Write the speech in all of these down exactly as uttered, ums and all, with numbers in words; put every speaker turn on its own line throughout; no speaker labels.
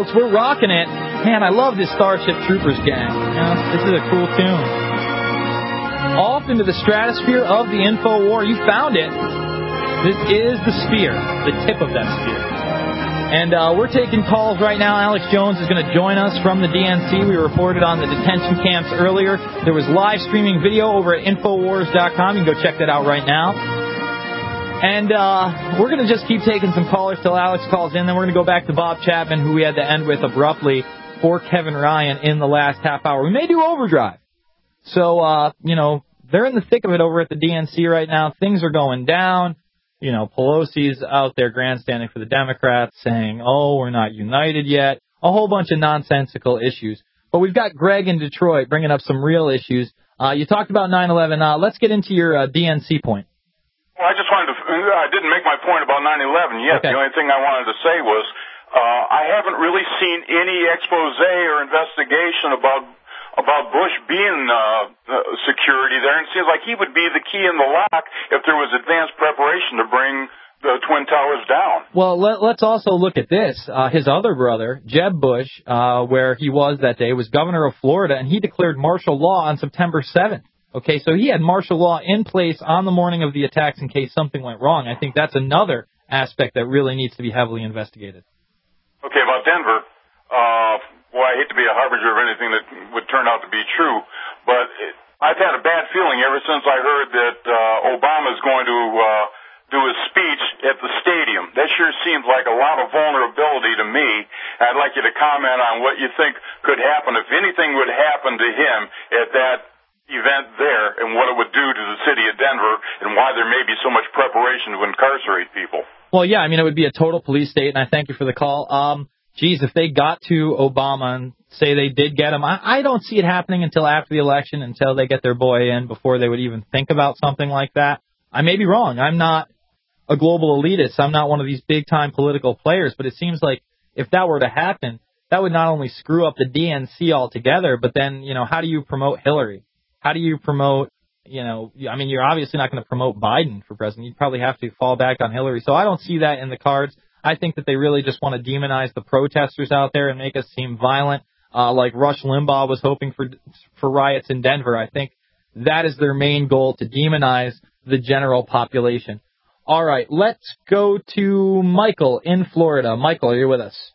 folks. We're rocking it. Man, I love this Starship Troopers gang. You know, this is a cool tune. Off into the stratosphere of the InfoWar. You found it. This is the sphere, the tip of that sphere. And uh, we're taking calls right now. Alex Jones is going to join us from the D N C. We reported on the detention camps earlier. There was live streaming video over at Infowars dot com. You can go check that out right now. And uh, we're going to just keep taking some callers till Alex calls in. Then we're going to go back to Bob Chapman, who we had to end with abruptly, for Kevin Ryan in the last half hour. We may do overdrive. So, uh, you know, they're in the thick of it over at the D N C right now. Things are going down. You know, Pelosi's out there grandstanding for the Democrats saying, oh, we're not united yet. A whole bunch of nonsensical issues. But we've got Greg in Detroit bringing up some real issues. Uh, you talked about nine eleven. Uh, let's get into your uh, D N C point.
Well, I just wanted to, I didn't make my point about nine eleven yet. Okay. The only thing I wanted to say was uh, I haven't really seen any expose or investigation about about Bush being uh, uh, security there, and it seems like he would be the key in the lock if there was advanced preparation to bring the Twin Towers down.
Well, let, let's also look at this. Uh, his other brother, Jeb Bush, uh, where he was that day, was governor of Florida, and he declared martial law on September seventh. Okay, so he had martial law in place on the morning of the attacks in case something went wrong. I think that's another aspect that really needs to be heavily investigated.
Okay, about Denver, uh, well, I hate to be a harbinger of anything that would turn out to be true, but it, I've had a bad feeling ever since I heard that uh, Obama's going to uh, do his speech at the stadium. That sure seems like a lot of vulnerability to me. I'd like you to comment on what you think could happen if anything would happen to him at that event there, and what it would do to the city of Denver, and why there may be so much preparation to incarcerate people.
Well, yeah, I mean, it would be a total police state, and I thank you for the call. Um, geez, if they got to Obama and say they did get him, I, I don't see it happening until after the election, until they get their boy in, before they would even think about something like that. I may be wrong. I'm not a global elitist. I'm not one of these big-time political players, but it seems like if that were to happen, that would not only screw up the D N C altogether, but then, you know, how do you promote Hillary? How do you promote, you know, I mean, you're obviously not going to promote Biden for president. You'd probably have to fall back on Hillary. So I don't see that in the cards. I think that they really just want to demonize the protesters out there and make us seem violent, uh, like Rush Limbaugh was hoping for for riots in Denver. I think that is their main goal, to demonize the general population. All right, let's go to Michael in Florida. Michael, are you with us?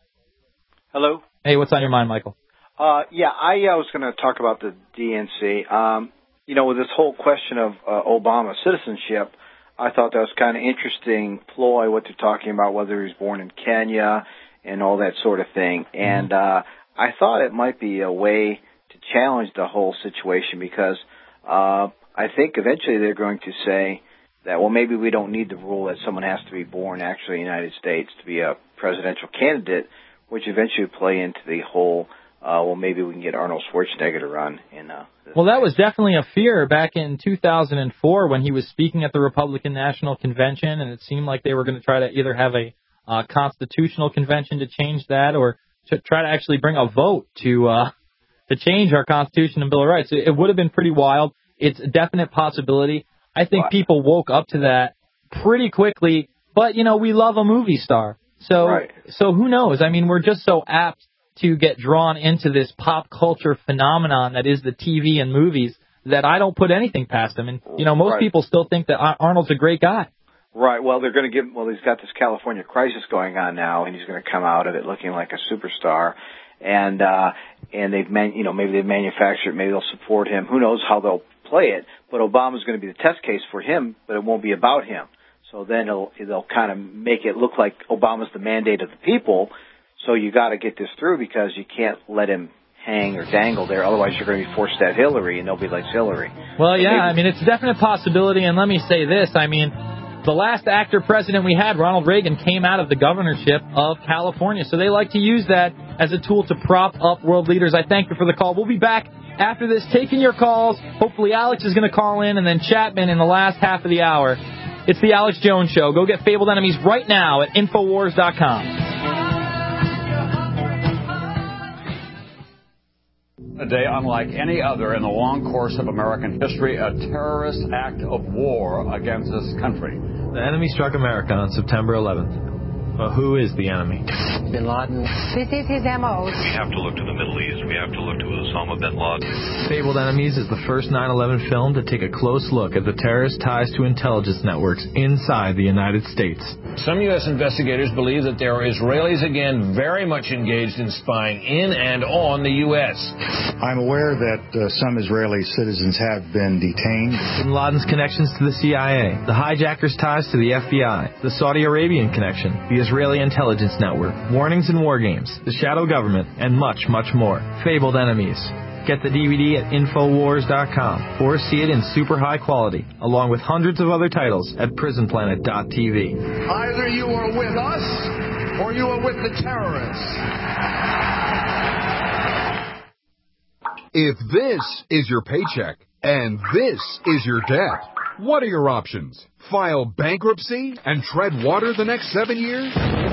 Hello.
Hey, what's on your mind, Michael?
Uh, yeah, I uh, was going to talk about the D N C. Um, you know, with this whole question of uh, Obama citizenship, I thought that was kind of interesting ploy, what they're talking about, whether he was born in Kenya and all that sort of thing. And uh, I thought it might be a way to challenge the whole situation, because uh, I think eventually they're going to say that, well, maybe we don't need the rule that someone has to be born actually in the United States to be a presidential candidate, which eventually would play into the whole Uh, well, maybe we can get Arnold Schwarzenegger to run. In, uh,
well, that was definitely a fear back in two thousand four when he was speaking at the Republican National Convention, and it seemed like they were going to try to either have a uh, constitutional convention to change that, or to try to actually bring a vote to uh, to change our Constitution and Bill of Rights. It, it would have been pretty wild. It's a definite possibility. I think wow. people woke up to that pretty quickly, but, you know, we love a movie star. So,
right.
so who knows? I mean, we're just so apt to get drawn into this pop culture phenomenon that is the T V and movies that I don't put anything past him. And, you know, most
right.
people still think that Arnold's a great guy.
Right. Well, they're going to give, well, he's got this California crisis going on now, and he's going to come out of it looking like a superstar. And, uh, and they've, man, you know, maybe they've manufactured it, maybe they'll support him. Who knows how they'll play it. But Obama's going to be the test case for him, but it won't be about him. So then it'll, they'll kind of make it look like Obama's the mandate of the people. So you got to get this through, because you can't let him hang or dangle there. Otherwise, you're going to be forced to have Hillary, and nobody likes Hillary.
Well,
so
yeah,
maybe-
I mean, it's a definite possibility. And let me say this. I mean, the last actor president we had, Ronald Reagan, came out of the governorship of California. So they like to use that as a tool to prop up world leaders. I thank you for the call. We'll be back after this, taking your calls. Hopefully Alex is going to call in, and then Chapman in the last half of the hour. It's the Alex Jones Show. Go get Fabled Enemies right now at Infowars dot com.
A day unlike any other in the long course of American history, a terrorist act of war against this country.
The enemy struck America on September eleventh. But who is the enemy?
Bin Laden.
This is his M O.
We have to look to the Middle East. We have to look to Osama bin Laden.
Fabled Enemies is the first nine eleven film to take a close look at the terrorist ties to intelligence networks inside the United States.
Some U S investigators believe that there are Israelis again very much engaged in spying in and on the U S.
I'm aware that uh, some Israeli citizens have been detained.
Bin Laden's connections to the C I A, the hijackers' ties to the F B I, the Saudi Arabian connection, the Israeli intelligence network, warnings in war games, the shadow government, and much, much more. Fabled Enemies. Get the D V D at Infowars dot com or see it in super high quality, along with hundreds of other titles at Prison Planet dot T V.
Either you are with us or you are with the terrorists.
If this is your paycheck and this is your debt, what are your options? File bankruptcy and tread water the next seven years?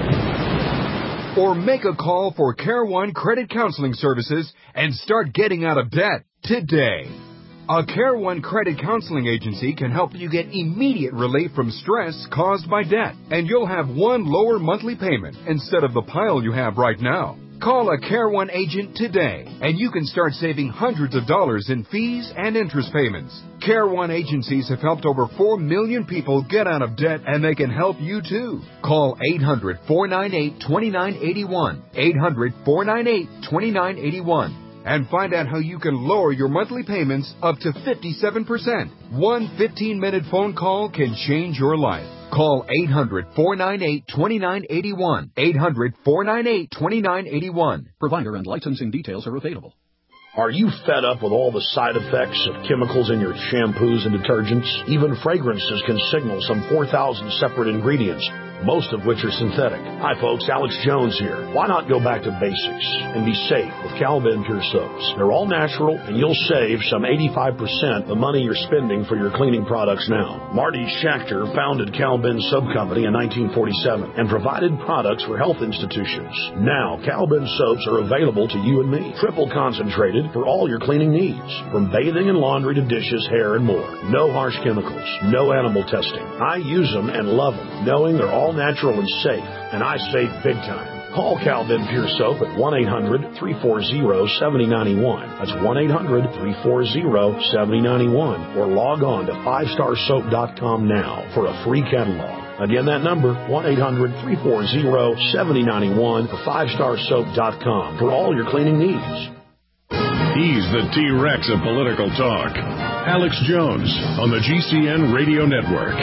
Or make a call for Care One Credit Counseling Services and start getting out of debt today. A Care One Credit Counseling Agency can help you get immediate relief from stress caused by debt, and you'll have one lower monthly payment instead of the pile you have right now. Call a Care One agent today, and you can start saving hundreds of dollars in fees and interest payments. Care One agencies have helped over four million people get out of debt, and they can help you too. Call eight hundred, four nine eight, two nine eight one, eight hundred, four nine eight, two nine eight one, and find out how you can lower your monthly payments up to fifty-seven percent. One fifteen-minute phone call can change your life. Call eight hundred, four nine eight, two nine eight one, eight hundred, four nine eight, two nine eight one.
Provider and licensing details are available.
Are you fed up with all the side effects of chemicals in your shampoos and detergents? Even fragrances can signal some four thousand separate ingredients, most of which are synthetic. Hi folks, Alex Jones here. Why not go back to basics and be safe with Cal-Ben Pure Soaps? They're all natural, and you'll save some eighty-five percent the money you're spending for your cleaning products now. Marty Schachter founded Cal-Ben Soap Company in nineteen forty-seven and provided products for health institutions. Now, Cal-Ben soaps are available to you and me, triple concentrated for all your cleaning needs, from bathing and laundry to dishes, hair, and more. No harsh chemicals, no animal testing. I use them and love them, knowing they're all natural and safe, and I save big time. Call Cal-Ben Pure Soap at one eight hundred, three four zero, seven zero nine one. That's one eight hundred, three four zero, seven zero nine one. Or log on to five star soap dot com now for a free catalog. Again, that number, one eight hundred, three four zero, seven zero nine one or five star soap dot com for all your cleaning needs.
He's the T-Rex of political talk. Alex Jones on the G C N Radio Network.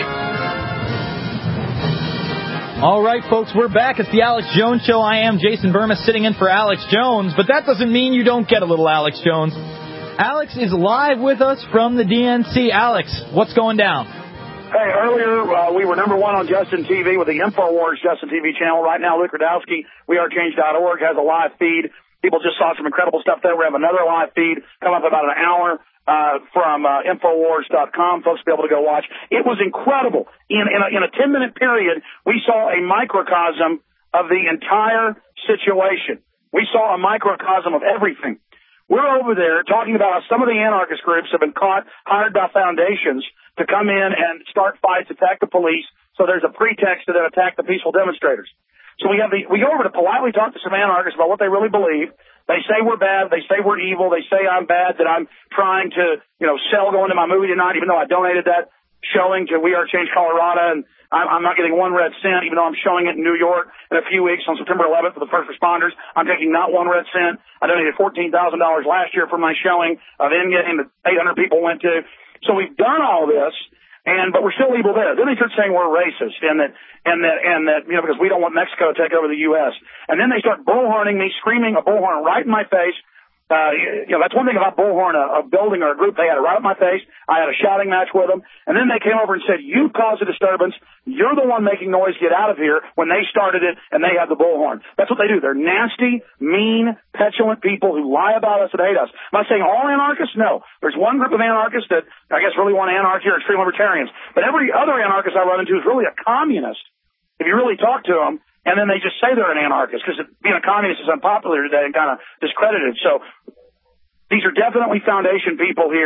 All right, folks, we're back. It's the Alex Jones Show. I am Jason Burma sitting in for Alex Jones, but that doesn't mean you don't get a little Alex Jones. Alex is live with us from the D N C. Alex, what's going down?
Hey, earlier uh, we were number one on Justin T V with the InfoWars Justin T V channel. Right now, Luke Radowski, we are change dot org, has a live feed. People just saw some incredible stuff there. We have another live feed coming up in about an hour uh, from uh, Infowars dot com. Folks will be able to go watch. It was incredible. In, in a, in a ten-minute period, we saw a microcosm of the entire situation. We saw a microcosm of everything. We're over there talking about how some of the anarchist groups have been caught, hired by foundations to come in and start fights, attack the police, so there's a pretext to then attack the peaceful demonstrators. So we have the, we go over to politely talk to some anarchists about what they really believe. They say we're bad. They say we're evil. They say I'm bad, that I'm trying to, you know, sell going to my movie tonight, even though I donated that showing to We Are Change Colorado, and I'm, I'm not getting one red cent, even though I'm showing it in New York in a few weeks on September eleventh for the first responders. I'm taking not one red cent. I donated fourteen thousand dollars last year for my showing of Endgame that eight hundred people went to. So we've done all this. And, but we're still evil there. Then they start saying we're racist and that, and that, and that, you know, because we don't want Mexico to take over the U S. And then they start bullhorning me, screaming a bullhorn right in my face. Uh, you know, that's one thing about bullhorn, a, a building or a group. They had it right in my face. I had a shouting match with them. And then they came over and said, you caused a disturbance. You're the one making noise. Get out of here, when they started it and they had the bullhorn. That's what they do. They're nasty, mean, petulant people who lie about us and hate us. Am I saying all anarchists? No. There's one group of anarchists that I guess really want anarchy or extreme libertarians. But every other anarchist I run into is really a communist, if you really talk to them. And then they just say they're an anarchist because being a communist is unpopular today and kind of discredited. So these are definitely foundation people here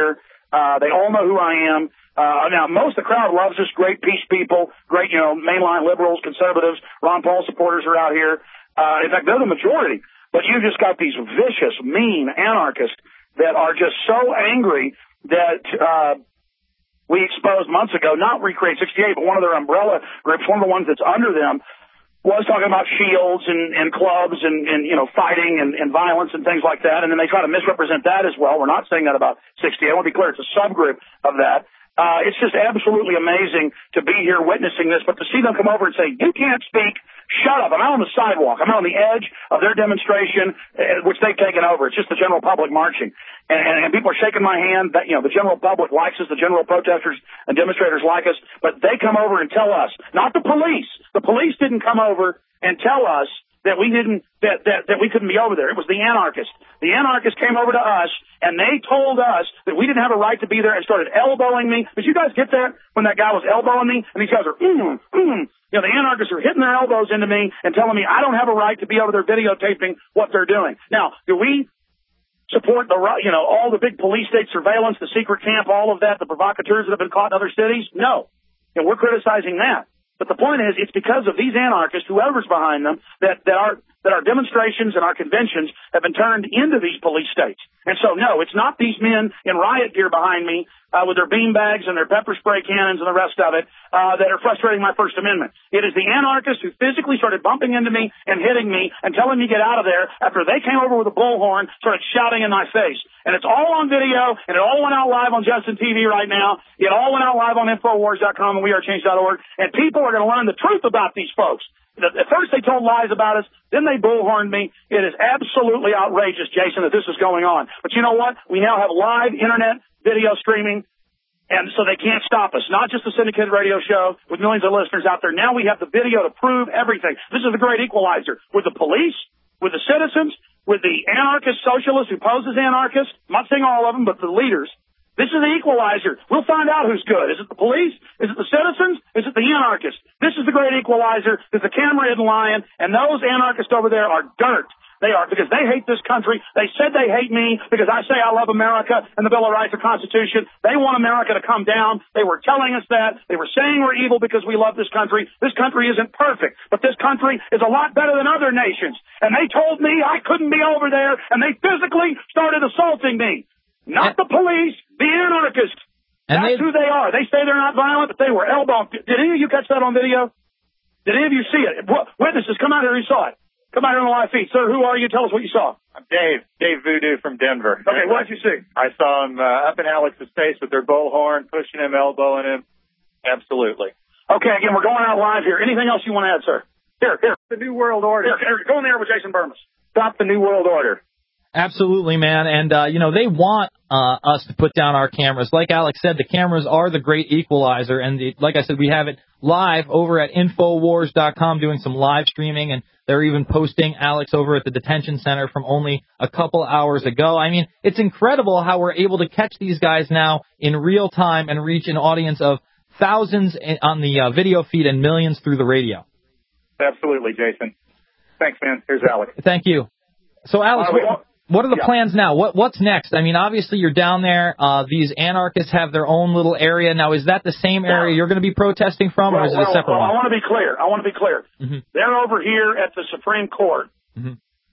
Uh, they all know who I am. Uh, now, most of the crowd loves us, great peace people, great, you know, mainline liberals, conservatives, Ron Paul supporters are out here. Uh, in fact, they're the majority. But you just got these vicious, mean anarchists that are just so angry that uh, we exposed months ago, not Recreate sixty-eight, but one of their umbrella groups, one of the ones that's under them, was talking about shields and, and clubs and, and, you know, fighting and, and violence and things like that. And then they try to misrepresent that as well. We're not saying that about sixty-eight. I want to be clear. It's a subgroup of that. Uh, it's just absolutely amazing to be here witnessing this, but to see them come over and say, you can't speak, shut up. I'm out on the sidewalk. I'm out on the edge of their demonstration, uh, which they've taken over. It's just the general public marching. And, and, and people are shaking my hand. That, you know, the general public likes us, the general protesters and demonstrators like us, but they come over and tell us, not the police. The police didn't come over and tell us that we didn't, that, that, that we couldn't be over there. It was the anarchists. The anarchists came over to us, and they told us that we didn't have a right to be there and started elbowing me. Did you guys get that when that guy was elbowing me? And these guys are, mm, mm. You know, the anarchists are hitting their elbows into me and telling me I don't have a right to be over there videotaping what they're doing. Now, do we support the, you know, all the big police state surveillance, the secret camp, all of that, the provocateurs that have been caught in other cities? No. And we're criticizing that. But the point is, it's because of these anarchists, whoever's behind them, that, that our that our demonstrations and our conventions have been turned into these police states. And so, no, it's not these men in riot gear behind me uh, with their bean bags and their pepper spray cannons and the rest of it uh, that are frustrating my First Amendment. It is the anarchists who physically started bumping into me and hitting me and telling me to get out of there after they came over with a bullhorn, started shouting in my face. And it's all on video, and it all went out live on Justin T V right now. It all went out live on Infowars dot com and we are change dot org. And people are going to learn the truth about these folks. At first they told lies about us, then they bullhorned me. It is absolutely outrageous, Jason, that this is going on. But you know what? We now have live internet video streaming, and so they can't stop us. Not just the syndicated radio show with millions of listeners out there. Now we have the video to prove everything. This is the great equalizer. With the police, with the citizens, with the anarchist socialist who poses anarchist, I'm not saying all of them, but the leaders. This is the equalizer. We'll find out who's good. Is it the police? Is it the citizens? Is it the anarchists? This is the great equalizer. There's a camera-hidden lion, and those anarchists over there are dirt. They are, because they hate this country. They said they hate me because I say I love America and the Bill of Rights, the Constitution. They want America to come down. They were telling us that. They were saying we're evil because we love this country. This country isn't perfect, but this country is a lot better than other nations. And they told me I couldn't be over there, and they physically started assaulting me. Not the police, the anarchists. And That's they, who they are. They say they're not violent, but they were elbowing. Did any of you catch that on video? Did any of you see it? Witnesses, come out here who saw it. Come out here on the live feed. Sir, who are you? Tell us what you saw.
I'm Dave. Dave Voodoo from Denver.
Okay, what did you see?
I saw him uh, up in Alex's face with their bullhorn, pushing him, elbowing him. Absolutely.
Okay, again, we're going out live here. Anything else you want to add, sir? Here, here.
The New World Order.
Here, here, go in there with Jason Burmas.
Stop the New World Order.
Absolutely, man. And, uh, you know, they want uh, us to put down our cameras. Like Alex said, the cameras are the great equalizer. And the, like I said, we have it live over at Infowars dot com doing some live streaming. And they're even posting Alex over at the detention center from only a couple hours ago. I mean, it's incredible how we're able to catch these guys now in real time and reach an audience of thousands on the uh, video feed and millions through the radio.
Absolutely, Jason. Thanks, man. Here's Alex.
Thank you. So, Alex, uh, what, what are the yeah. plans now? What What's next? I mean, obviously, you're down there. Uh, these anarchists have their own little area. Now, is that the same area you're going to be protesting from,
well,
or is it
well,
a separate
well,
one?
I want to be clear. I want to be clear.
Mm-hmm.
They're over here at the Supreme Court
mm-hmm.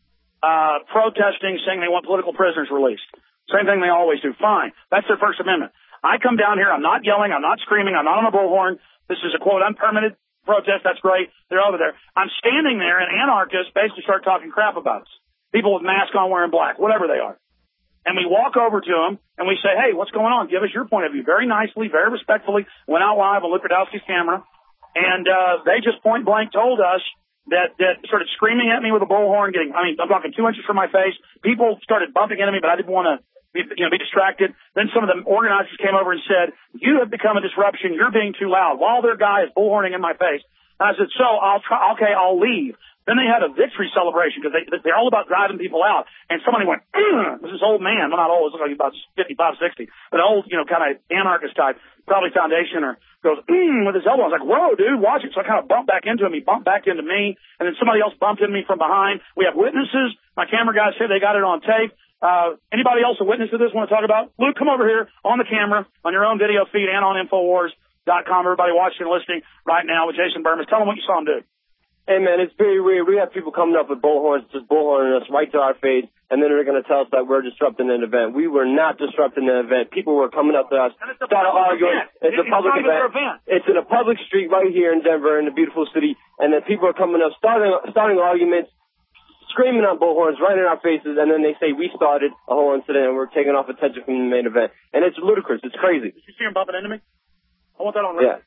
uh, protesting, saying they want political prisoners released. Same thing they always do. Fine. That's their First Amendment. I come down here. I'm not yelling. I'm not screaming. I'm not on a bullhorn. This is a, quote, unpermitted protest. That's great. They're over there. I'm standing there, and anarchists basically start talking crap about us. People with masks on wearing black, whatever they are. And we walk over to them, and we say, hey, what's going on? Give us your point of view. Very nicely, very respectfully, went out live on Luke Radowski's camera, and uh, they just point blank told us that, that started screaming at me with a bullhorn, getting, I mean, I'm talking two inches from my face. People started bumping into me, but I didn't want to be, you know, be distracted. Then some of the organizers came over and said, you have become a disruption. You're being too loud. While their guy is bullhorning in my face. And I said, so I'll try, okay, I'll leave. Then they had a victory celebration because they, they're all about driving people out. And somebody went, this is old man. Well, not old. It looks like about fifty-five, sixty. But old, you know, kind of anarchist type, probably Foundation, or goes, mm, with his elbow. I was like, whoa, dude, watch it. So I kind of bumped back into him. He bumped back into me. And then somebody else bumped into me from behind. We have witnesses. My camera guys said they got it on tape. Uh, anybody else a witness to this want to talk about? Luke, come over here on the camera, on your own video feed and on Infowars dot com. Everybody watching and listening right now with Jason Bermas. Tell them what you saw him do.
Hey, man, it's very weird. We have people coming up with bullhorns, just bullhorning us right to our face, and then they're going to tell us that we're disrupting an event. We were not disrupting an event. People were coming up to us, started arguing. It's a public event. It's in a public street right here in Denver, in the beautiful city, and then people are coming up, starting starting arguments, screaming on bullhorns right in our faces, and then they say we started a whole incident and we're taking off attention from the main event. And it's ludicrous. It's crazy.
Did you see him bumping into me? I want that on record.
Yeah.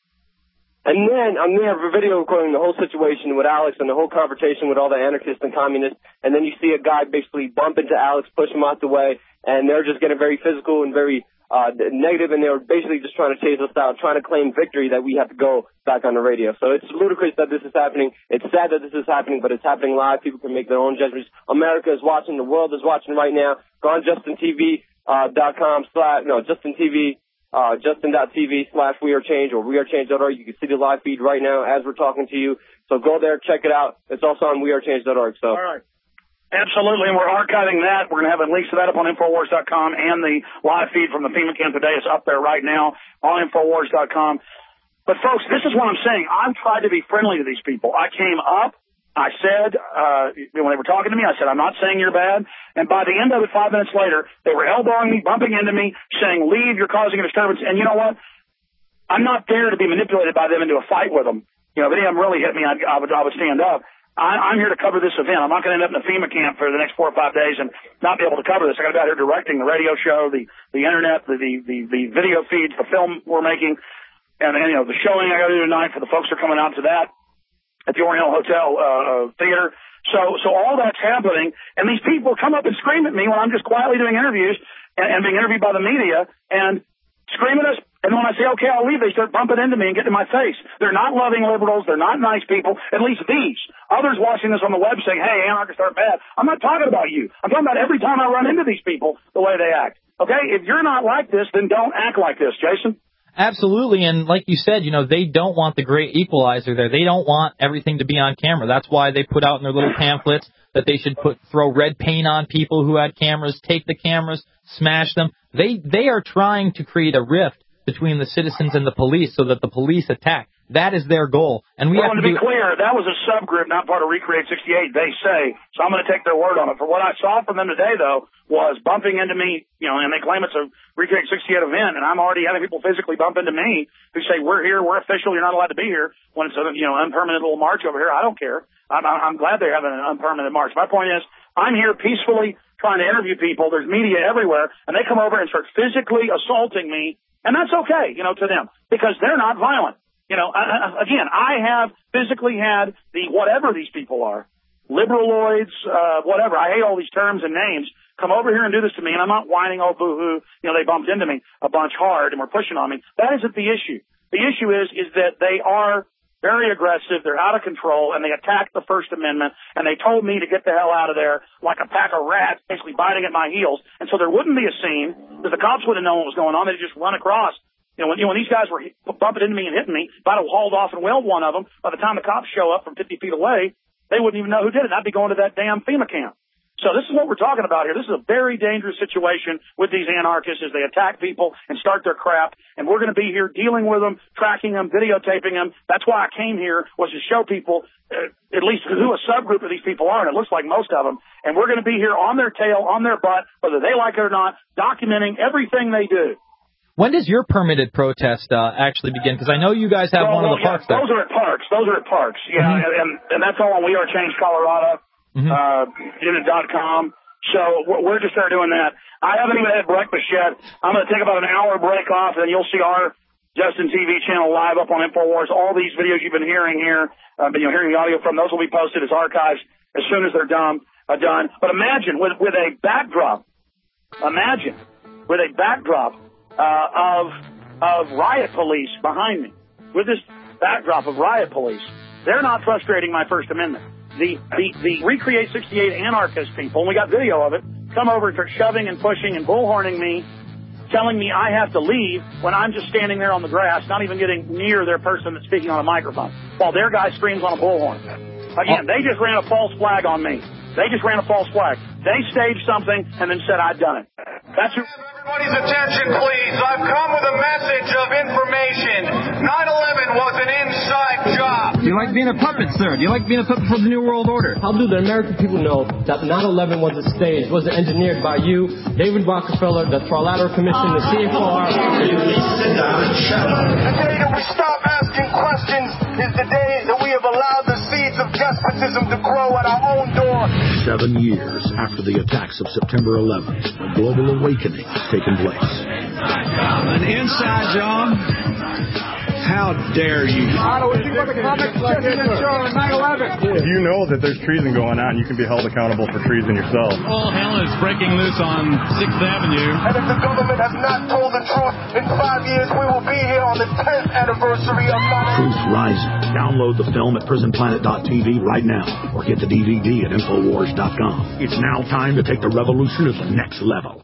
And then I'm there for video recording the whole situation with Alex and the whole confrontation with all the anarchists and communists. And then you see a guy basically bump into Alex, push him out the way, and they're just getting very physical and very uh negative, and they were basically just trying to chase us out, trying to claim victory that we have to go back on the radio. So it's ludicrous that this is happening. It's sad that this is happening, but it's happening live. People can make their own judgments. America is watching. The world is watching right now. Go on Justin T V dot com slash no Justin T V. Uh, Justin.tv slash We Are Change or We Are Change dot org. You can see the live feed right now as we're talking to you. So go there, check it out. It's also on We Are Change dot org. So.
All right. Absolutely, and we're archiving that. We're going to have links to that up on Infowars dot com, and the live feed from the FEMA camp today is up there right now on Infowars dot com. But, folks, this is what I'm saying. I've tried to be friendly to these people. I came up. I said, uh, when they were talking to me, I said, I'm not saying you're bad. And by the end of it, five minutes later, they were elbowing me, bumping into me, saying, leave, you're causing a disturbance. And you know what? I'm not there to be manipulated by them into a fight with them. You know, if any of them really hit me, I'd, I would, I would stand up. I, I'm here to cover this event. I'm not going to end up in a FEMA camp for the next four or five days and not be able to cover this. I got to be out here directing the radio show, the, the internet, the, the, the, the video feeds, the film we're making, and, and, you know, the showing I got to do tonight for the folks that are coming out to that at the Oriental Hotel uh, Theater. So so all that's happening, and these people come up and scream at me when I'm just quietly doing interviews and, and being interviewed by the media and scream at us. And when I say, okay, I'll leave, they start bumping into me and getting in my face. They're not loving liberals. They're not nice people, at least these. Others watching this on the web saying, hey, anarchists aren't bad. I'm not talking about you. I'm talking about every time I run into these people, the way they act. Okay? If you're not like this, then don't act like this, Jason.
Absolutely, and like you said, you know, they don't want the great equalizer there. They don't want everything to be on camera. That's why they put out in their little pamphlets that they should put throw red paint on people who had cameras, take the cameras, smash them. They they are trying to create a rift between the citizens and the police so that the police attack. That is their goal. And we
well,
have
to
to
be
do...
clear, that was a subgroup, not part of Recreate sixty-eight, they say. So I'm going to take their word on it. For what I saw from them today, though, was bumping into me, you know, and they claim it's a Recreate sixty-eight event, and I'm already having people physically bump into me who say, we're here, we're official, you're not allowed to be here, when it's a, you know, unpermanent little march over here. I don't care. I'm, I'm glad they're having an unpermanent march. My point is, I'm here peacefully trying to interview people. There's media everywhere, and they come over and start physically assaulting me, and that's okay, you know, to them, because they're not violent. You know, I, again, I have physically had the whatever these people are, liberaloids, uh, whatever. I hate all these terms and names. Come over here and do this to me, and I'm not whining, oh, boo-hoo. You know, they bumped into me a bunch hard and were pushing on me. That isn't the issue. The issue is, is that they are very aggressive, they're out of control, and they attack the First Amendment, and they told me to get the hell out of there like a pack of rats, basically biting at my heels. And so there wouldn't be a scene, because the cops wouldn't know what was going on. They'd just run across. You know, when, you know, when these guys were bumping into me and hitting me, if I'd have hauled off and whaled one of them, by the time the cops show up from fifty feet away, they wouldn't even know who did it. I'd be going to that damn FEMA camp. So this is what we're talking about here. This is a very dangerous situation with these anarchists as they attack people and start their crap. And we're going to be here dealing with them, tracking them, videotaping them. That's why I came here, was to show people uh, at least who a subgroup of these people are, and it looks like most of them. And we're going to be here on their tail, on their butt, whether they like it or not, documenting everything they do.
When does your permitted protest uh, actually begin? Because I know you guys have
well,
one
well,
of the
yeah,
parks there.
Those are at parks. Those are at parks. Yeah,
mm-hmm.
and, and and that's all on We Are Change Colorado, mm-hmm. uh, unit dot com. So we're just there doing that. I haven't even had breakfast yet. I'm going to take about an hour break off, and then you'll see our Justin T V channel live up on Infowars. All these videos you've been hearing here, uh, you know, hearing the audio from, those will be posted as archives as soon as they're done. Uh, done. But imagine with with a backdrop. Imagine with a backdrop uh, of. of riot police behind me. With this backdrop of riot police, they're not frustrating my First Amendment. The the, the Recreate sixty-eight anarchist people, and we got video of it, come over and start shoving and pushing and bullhorning me, telling me I have to leave when I'm just standing there on the grass, not even getting near their person that's speaking on a microphone, while their guy screams on a bullhorn. Again, they just ran a false flag on me. They just ran a false flag. They staged something and then said, I'd done it. That's who...
Everybody's attention, please. I've come with a message of information. nine eleven was an inside job.
Do you like being a puppet, sir? Do you like being a puppet for the New World Order?
How do the American people know that nine eleven was a stage, was engineered by you, David Rockefeller, the Trilateral Commission, the C F R?
Sit down and shut up. The day that we stop asking questions is the day that we have allowed the seeds of despotism to grow at our own door.
Seven years after the attacks of September eleventh, a global awakening has taken place.
An inside job? How dare you?
Otto, what do you think about the comments President show on nine eleven?
If you know that there's treason going on, you can be held accountable for treason yourself.
All hell is breaking loose on sixth Avenue.
And if the government has not told the truth, in five years we will be here on the tenth anniversary of nine eleven.
Truth Rising. Download the film at prison planet dot t v right now, or get the D V D at infowars dot com. It's now time to take the revolution to the next level.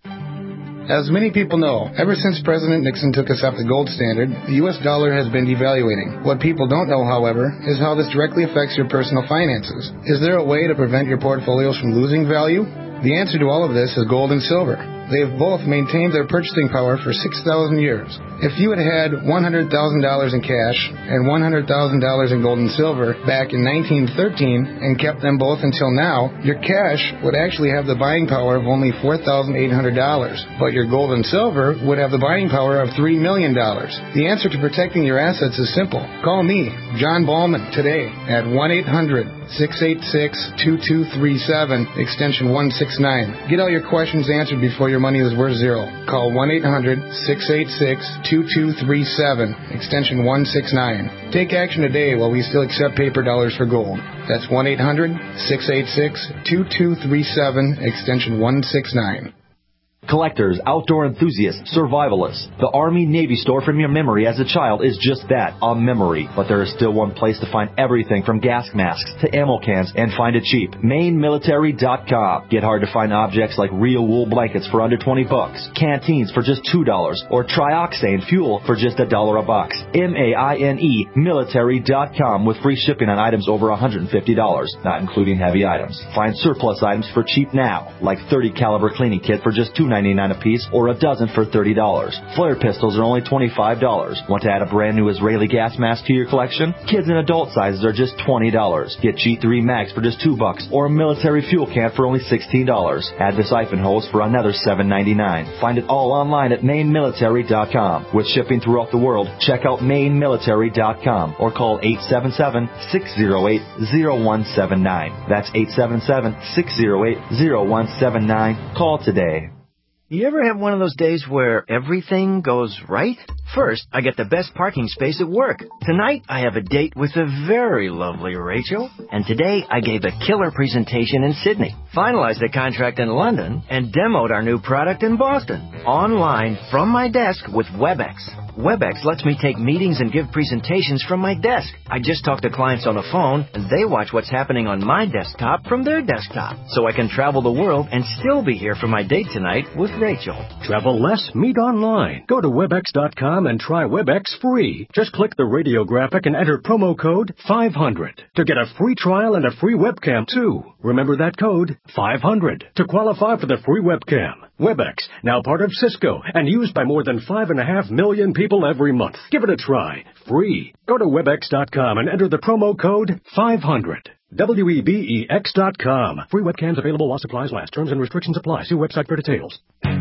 As many people know, ever since President Nixon took us off the gold standard, the U S dollar has been devaluating. What people don't know, however, is how this directly affects your personal finances. Is there a way to prevent your portfolios from losing value? The answer to all of this is gold and silver. They have both maintained their purchasing power for six thousand years. If you had had one hundred thousand dollars in cash and one hundred thousand dollars in gold and silver back in nineteen thirteen and kept them both until now, your cash would actually have the buying power of only four thousand eight hundred dollars, but your gold and silver would have the buying power of three million dollars. The answer to protecting your assets is simple. Call me, John Ballman, today at one eight hundred six eight six two two three seven, extension one six nine. Get all your questions answered before your money is worth zero. Call one eight hundred six eight six two two three seven, extension one six nine. Take action today while we still accept paper dollars for gold. That's one eight hundred six eight six two two three seven, extension one six nine.
Collectors, outdoor enthusiasts, survivalists. The Army-Navy store from your memory as a child is just that, a memory. But there is still one place to find everything from gas masks to ammo cans and find it cheap. Maine Military dot com. Get hard-to-find objects like real wool blankets for under twenty bucks, canteens for just two dollars, or trioxane fuel for just a dollar a box. M A I N E Military dot com with free shipping on items over one hundred fifty dollars, not including heavy items. Find surplus items for cheap now, like thirty caliber cleaning kit for just two ninety-nine a piece, or a dozen for thirty dollars. Flare pistols are only twenty-five dollars. Want to add a brand new Israeli gas mask to your collection? Kids and adult sizes are just twenty dollars. Get G three Max for just two bucks, or a military fuel can for only sixteen dollars. Add the siphon hose for another seven ninety-nine. Find it all online at Maine Military dot com. With shipping throughout the world, check out Maine Military dot com or call eight seven seven, six zero eight, zero one seven nine. That's eight seven seven, six zero eight, zero one seven nine. Call today.
You ever have one of those days where everything goes right? First, I get the best parking space at work. Tonight, I have a date with the very lovely Rachel. And today, I gave a killer presentation in Sydney, finalized a contract in London, and demoed our new product in Boston. Online, from my desk with WebEx. WebEx lets me take meetings and give presentations from my desk. I just talk to clients on the phone, and they watch what's happening on my desktop from their desktop. So I can travel the world and still be here for my date tonight with Rachel.
Travel less, meet online. Go to webex dot com and try WebEx free. Just click the radio graphic and enter promo code five hundred to get a free trial and a free webcam, too. Remember that code, five hundred, to qualify for the free webcam. WebEx, now part of Cisco and used by more than five and a half million people every month. Give it a try. Free. Go to webex dot com and enter the promo code five hundred. W E B E X dot com. Free webcams available while supplies last. Terms and restrictions apply. See website for details.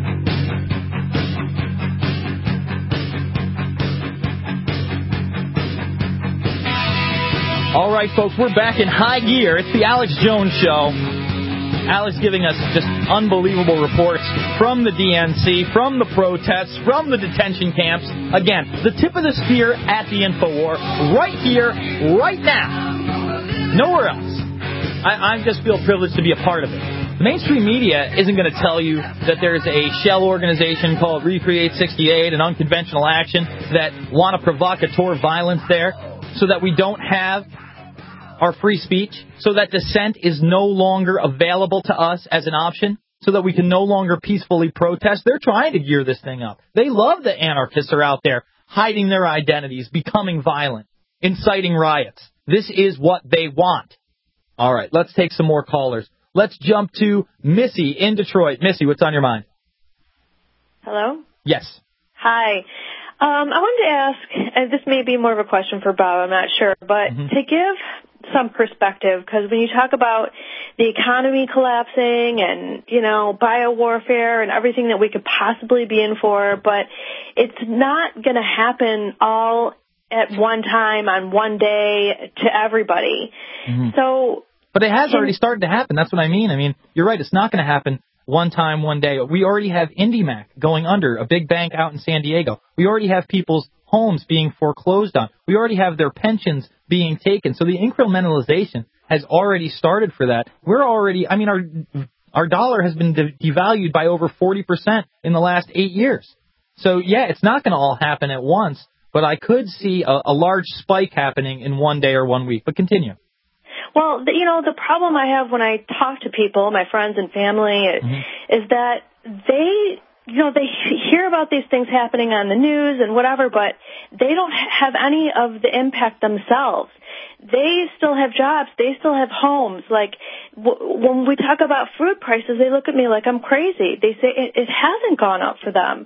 All right, folks, we're back in high gear. It's the Alex Jones Show. Alex giving us just unbelievable reports from the D N C, from the protests, from the detention camps. Again, the tip of the spear at the InfoWar, right here, right now. Nowhere else. I, I just feel privileged to be a part of it. The mainstream media isn't going to tell you that there's a shell organization called Recreate sixty-eight, an unconventional action, that want to provocateur violence there so that we don't have our free speech, so that dissent is no longer available to us as an option, so that we can no longer peacefully protest. They're trying to gear this thing up. They love that anarchists are out there hiding their identities, becoming violent, inciting riots. This is what they want. All right, let's take some more callers. Let's jump to Missy in Detroit. Missy, what's on your mind?
Hello?
Yes.
Hi. Um, I wanted to ask, and this may be more of a question for Bob, I'm not sure, but mm-hmm. to give some perspective, because when you talk about the economy collapsing and, you know, biowarfare and everything that we could possibly be in for, but it's not going to happen all at one time on one day to everybody. Mm-hmm. So,
but it has can, already started to happen. That's what I mean. I mean, you're right. It's not going to happen one time, one day. We already have IndyMac going under, a big bank out in San Diego. We already have people's homes being foreclosed on. We already have their pensions being taken. So the incrementalization has already started for that. We're already, I mean, our our dollar has been de- devalued by over forty percent in the last eight years. So, yeah, it's not going to all happen at once, but I could see a, a large spike happening in one day or one week. But continue.
Well, the, you know, the problem I have when I talk to people, my friends and family, mm-hmm. is that they, you know, they hear about these things happening on the news and whatever, but they don't have any of the impact themselves. They still have jobs. They still have homes. Like, w- when we talk about food prices, they look at me like I'm crazy. They say it, it hasn't gone up for them.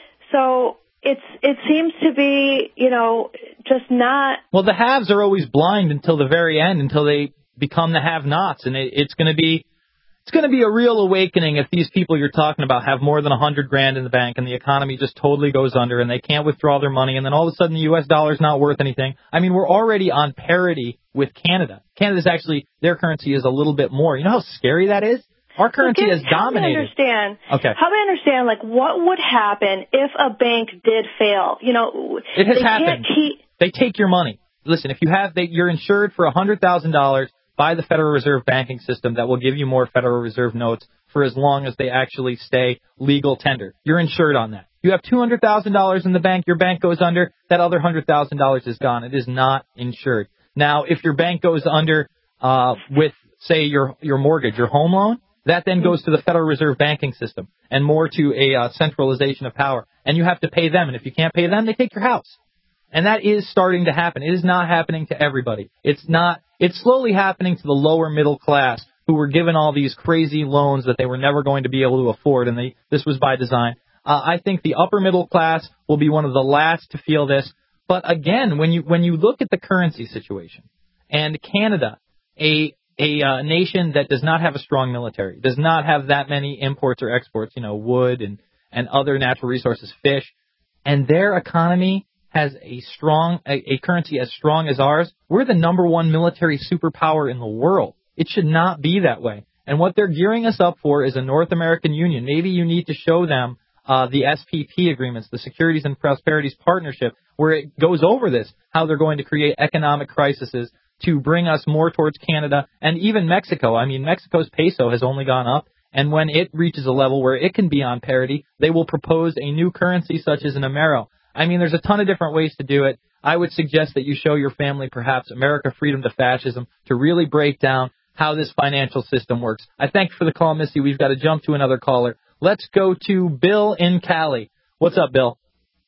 So it's it seems to be, you know, just not.
Well, the haves are always blind until the very end, until they become the have-nots, and it, it's going to be it's going to be a real awakening if these people you're talking about have more than a hundred grand in the bank and the economy just totally goes under and they can't withdraw their money, and then all of a sudden the U S dollar's not worth anything. I mean, we're already on parity with Canada. Canada's actually, their currency is a little bit more. You know how scary that is? Our currency
so
has dominated.
Help me understand.
Okay.
Help me understand, like, what would happen if a bank did fail? You know,
it has
they
happened.
Can't keep...
They take your money. Listen, if you have, they, you're insured for a hundred thousand dollars by the Federal Reserve banking system that will give you more Federal Reserve notes for as long as they actually stay legal tender. You're insured on that. You have two hundred thousand dollars in the bank, your bank goes under, that other one hundred thousand dollars is gone. It is not insured. Now, if your bank goes under uh, with, say, your your mortgage, your home loan, that then goes to the Federal Reserve banking system and more to a uh, centralization of power. And you have to pay them. And if you can't pay them, they take your house. And that is starting to happen. It is not happening to everybody. It's not. It's slowly happening to the lower middle class who were given all these crazy loans that they were never going to be able to afford, and they, this was by design. Uh, I think the upper middle class will be one of the last to feel this. But again, when you when you look at the currency situation, and Canada, a a uh, nation that does not have a strong military, does not have that many imports or exports, you know, wood and, and other natural resources, fish, and their economy has a strong, a, a currency as strong as ours, we're the number one military superpower in the world. It should not be that way. And what they're gearing us up for is a North American Union. Maybe you need to show them uh, the S P P agreements, the Securities and Prosperities Partnership, where it goes over this, how they're going to create economic crises to bring us more towards Canada and even Mexico. I mean, Mexico's peso has only gone up, and when it reaches a level where it can be on parity, they will propose a new currency such as an Amero. I mean, there's a ton of different ways to do it. I would suggest that you show your family perhaps America Freedom to Fascism to really break down how this financial system works. I thank you for the call, Missy. We've got to jump to another caller. Let's go to Bill in Cali. What's up, Bill?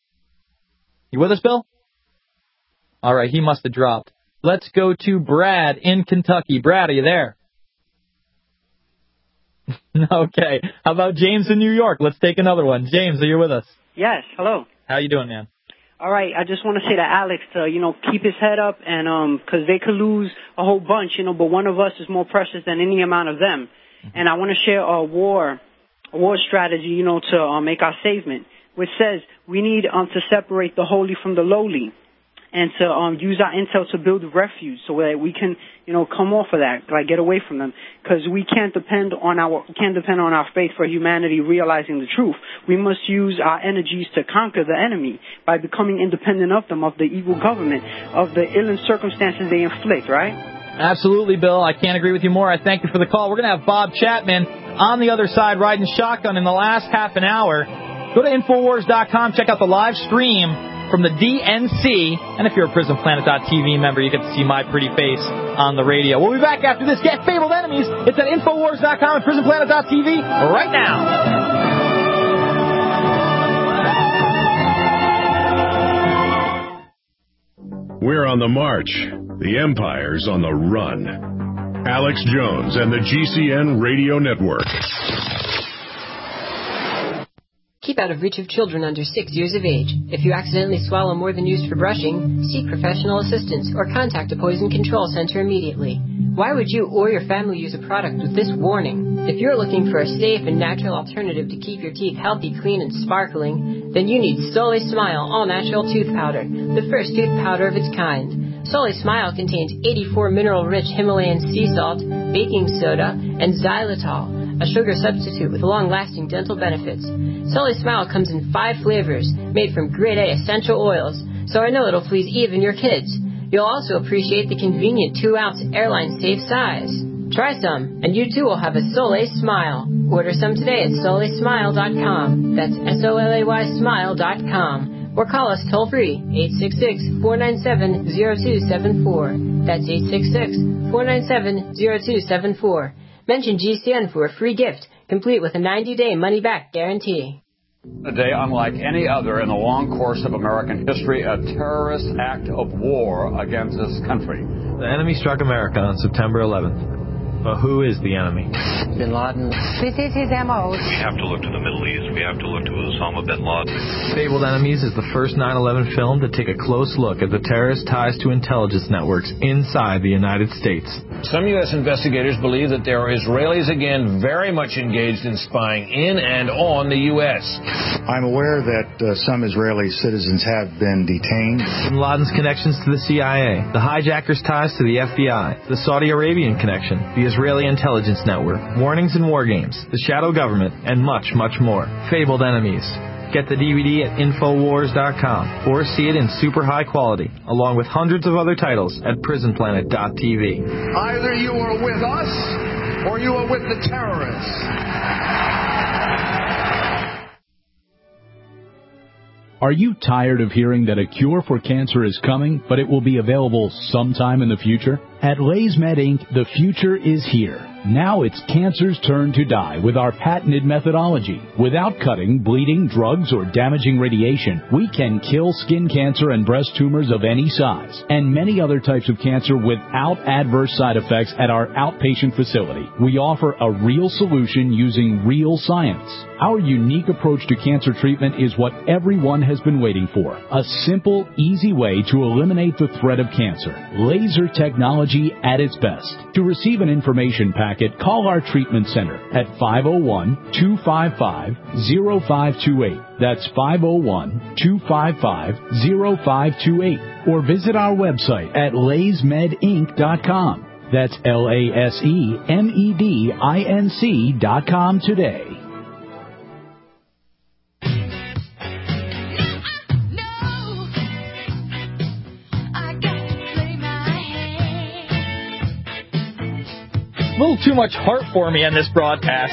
You with us, Bill? All right, he must have dropped. Let's go to Brad in Kentucky. Brad, are you there? Okay. How about James in New York? Let's take another one. James, are you with us?
Yes. Hello.
How you doing, man?
All right. I just want to say to Alex to, you know, keep his head up, and um, because they could lose a whole bunch, you know, but one of us is more precious than any amount of them. Mm-hmm. And I want to share a war, a war strategy, you know, to uh, make our savement, which says we need um to separate the holy from the lowly, and to um use our intel to build refuge so that we can, you know, come off of that, like get away from them, because we can't depend on our can't depend on our faith for humanity realizing the truth. We must use our energies to conquer the enemy by becoming independent of them, of the evil government, of the ill circumstances they inflict, right?
Absolutely, Bill. I can't agree with you more. I thank you for the call. We're going to have Bob Chapman on the other side riding shotgun in the last half an hour. Go to Infowars dot com. Check out the live stream from the D N C. And if you're a Prison Planet dot T V member, you get to see my pretty face on the radio. We'll be back after this. Get Fabled Enemies. It's at Infowars dot com and Prison Planet dot T V right now.
We're on the march. The Empire's on the run. Alex Jones and the G C N Radio Network.
Keep out of reach of children under six years of age. If you accidentally swallow more than used for brushing, seek professional assistance or contact a poison control center immediately. Why would you or your family use a product with this warning? If you're looking for a safe and natural alternative to keep your teeth healthy, clean, and sparkling, then you need Soleil Smile All-Natural Tooth Powder, the first tooth powder of its kind. Soleil Smile contains eighty-four mineral-rich Himalayan sea salt, baking soda, and xylitol, a sugar substitute with long-lasting dental benefits. Soleil Smile comes in five flavors, made from grade A essential oils, so I know it'll please even your kids. You'll also appreciate the convenient two-ounce airline-safe size. Try some, and you too will have a Soleil Smile. Order some today at soleil smile dot com. That's S O L A Y smile dot com. Or call us toll-free, eight six six, four nine seven, zero two seven four. That's eight six six, four nine seven, zero two seven four. Mention G C N for a free gift, complete with a ninety-day money-back guarantee.
A day unlike any other in the long course of American history, a terrorist act of war against this country.
The enemy struck America on September eleventh. But who is the enemy?
Bin Laden. This is his M O.
We have to look to the Middle East. We have to look to Osama bin Laden.
Fabled Enemies is the first nine eleven film to take a close look at the terrorist ties to intelligence networks inside the United States.
Some U S investigators believe that there are Israelis again very much engaged in spying in and on the U S.
I'm aware that uh, some Israeli citizens have been detained.
Bin Laden's connections to the C I A, the hijackers' ties to the F B I, the Saudi Arabian connection, the Israeli intelligence network, warnings and war games, the shadow government, and much, much more. Fabled Enemies. Get the D V D at infowars dot com or see it in super high quality, along with hundreds of other titles at prison planet dot t v.
Either you are with us or you are with the terrorists.
Are you tired of hearing that a cure for cancer is coming, but it will be available sometime in the future? At LaysMed Incorporated, the future is here. Now it's cancer's turn to die with our patented methodology. Without cutting, bleeding, drugs, or damaging radiation, we can kill skin cancer and breast tumors of any size, and many other types of cancer without adverse side effects at our outpatient facility. We offer a real solution using real science. Our unique approach to cancer treatment is what everyone has been waiting for. A simple, easy way to eliminate the threat of cancer. Laser technology at its best. To receive an information packet, call our treatment center at five oh one, two five five, oh five two eight. That's five oh one, two five five, oh five two eight. Or visit our website at lays med inc dot com. That's L A S E M E D I N C dot com today.
A little too much heart for me on this broadcast.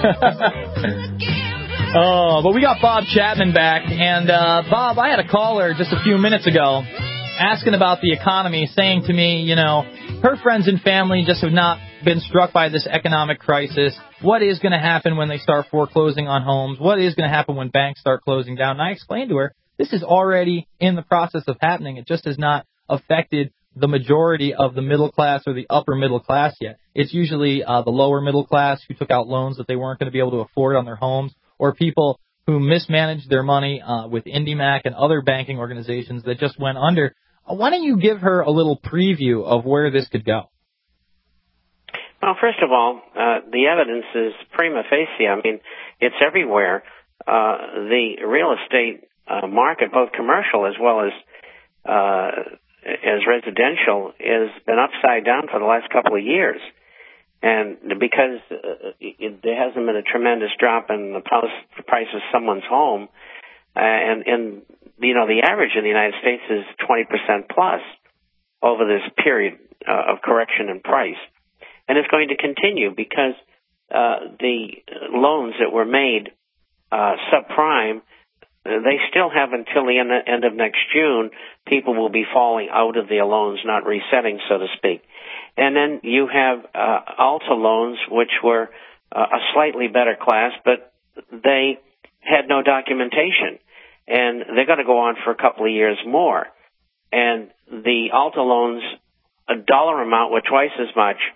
Oh, but we got Bob Chapman back. And, uh, Bob, I had a caller just a few minutes ago asking about the economy, saying to me, you know, her friends and family just have not been struck by this economic crisis. What is going to happen when they start foreclosing on homes? What is going to happen when banks start closing down? And I explained to her, this is already in the process of happening. It just has not affected the majority of the middle class or the upper middle class yet. It's usually uh, the lower middle class who took out loans that they weren't going to be able to afford on their homes, or people who mismanaged their money uh, with IndyMac and other banking organizations that just went under. Uh, why don't you give her a little preview of where this could go?
Well, first of all, uh, the evidence is prima facie. I mean, it's everywhere. Uh, the real estate uh, market, both commercial as well as uh, as residential, has been upside down for the last couple of years. And because uh, it, there hasn't been a tremendous drop in the price of someone's home, uh, and, and, you know, the average in the United States is twenty percent plus over this period uh, of correction in price. And it's going to continue because uh, the loans that were made uh, subprime, they still have until the end, end of next June. People will be falling out of their loans, not resetting, so to speak. And then you have uh, Alta loans, which were uh, a slightly better class, but they had no documentation. And they're going to go on for a couple of years more. And the Alta loans, a dollar amount were twice as much,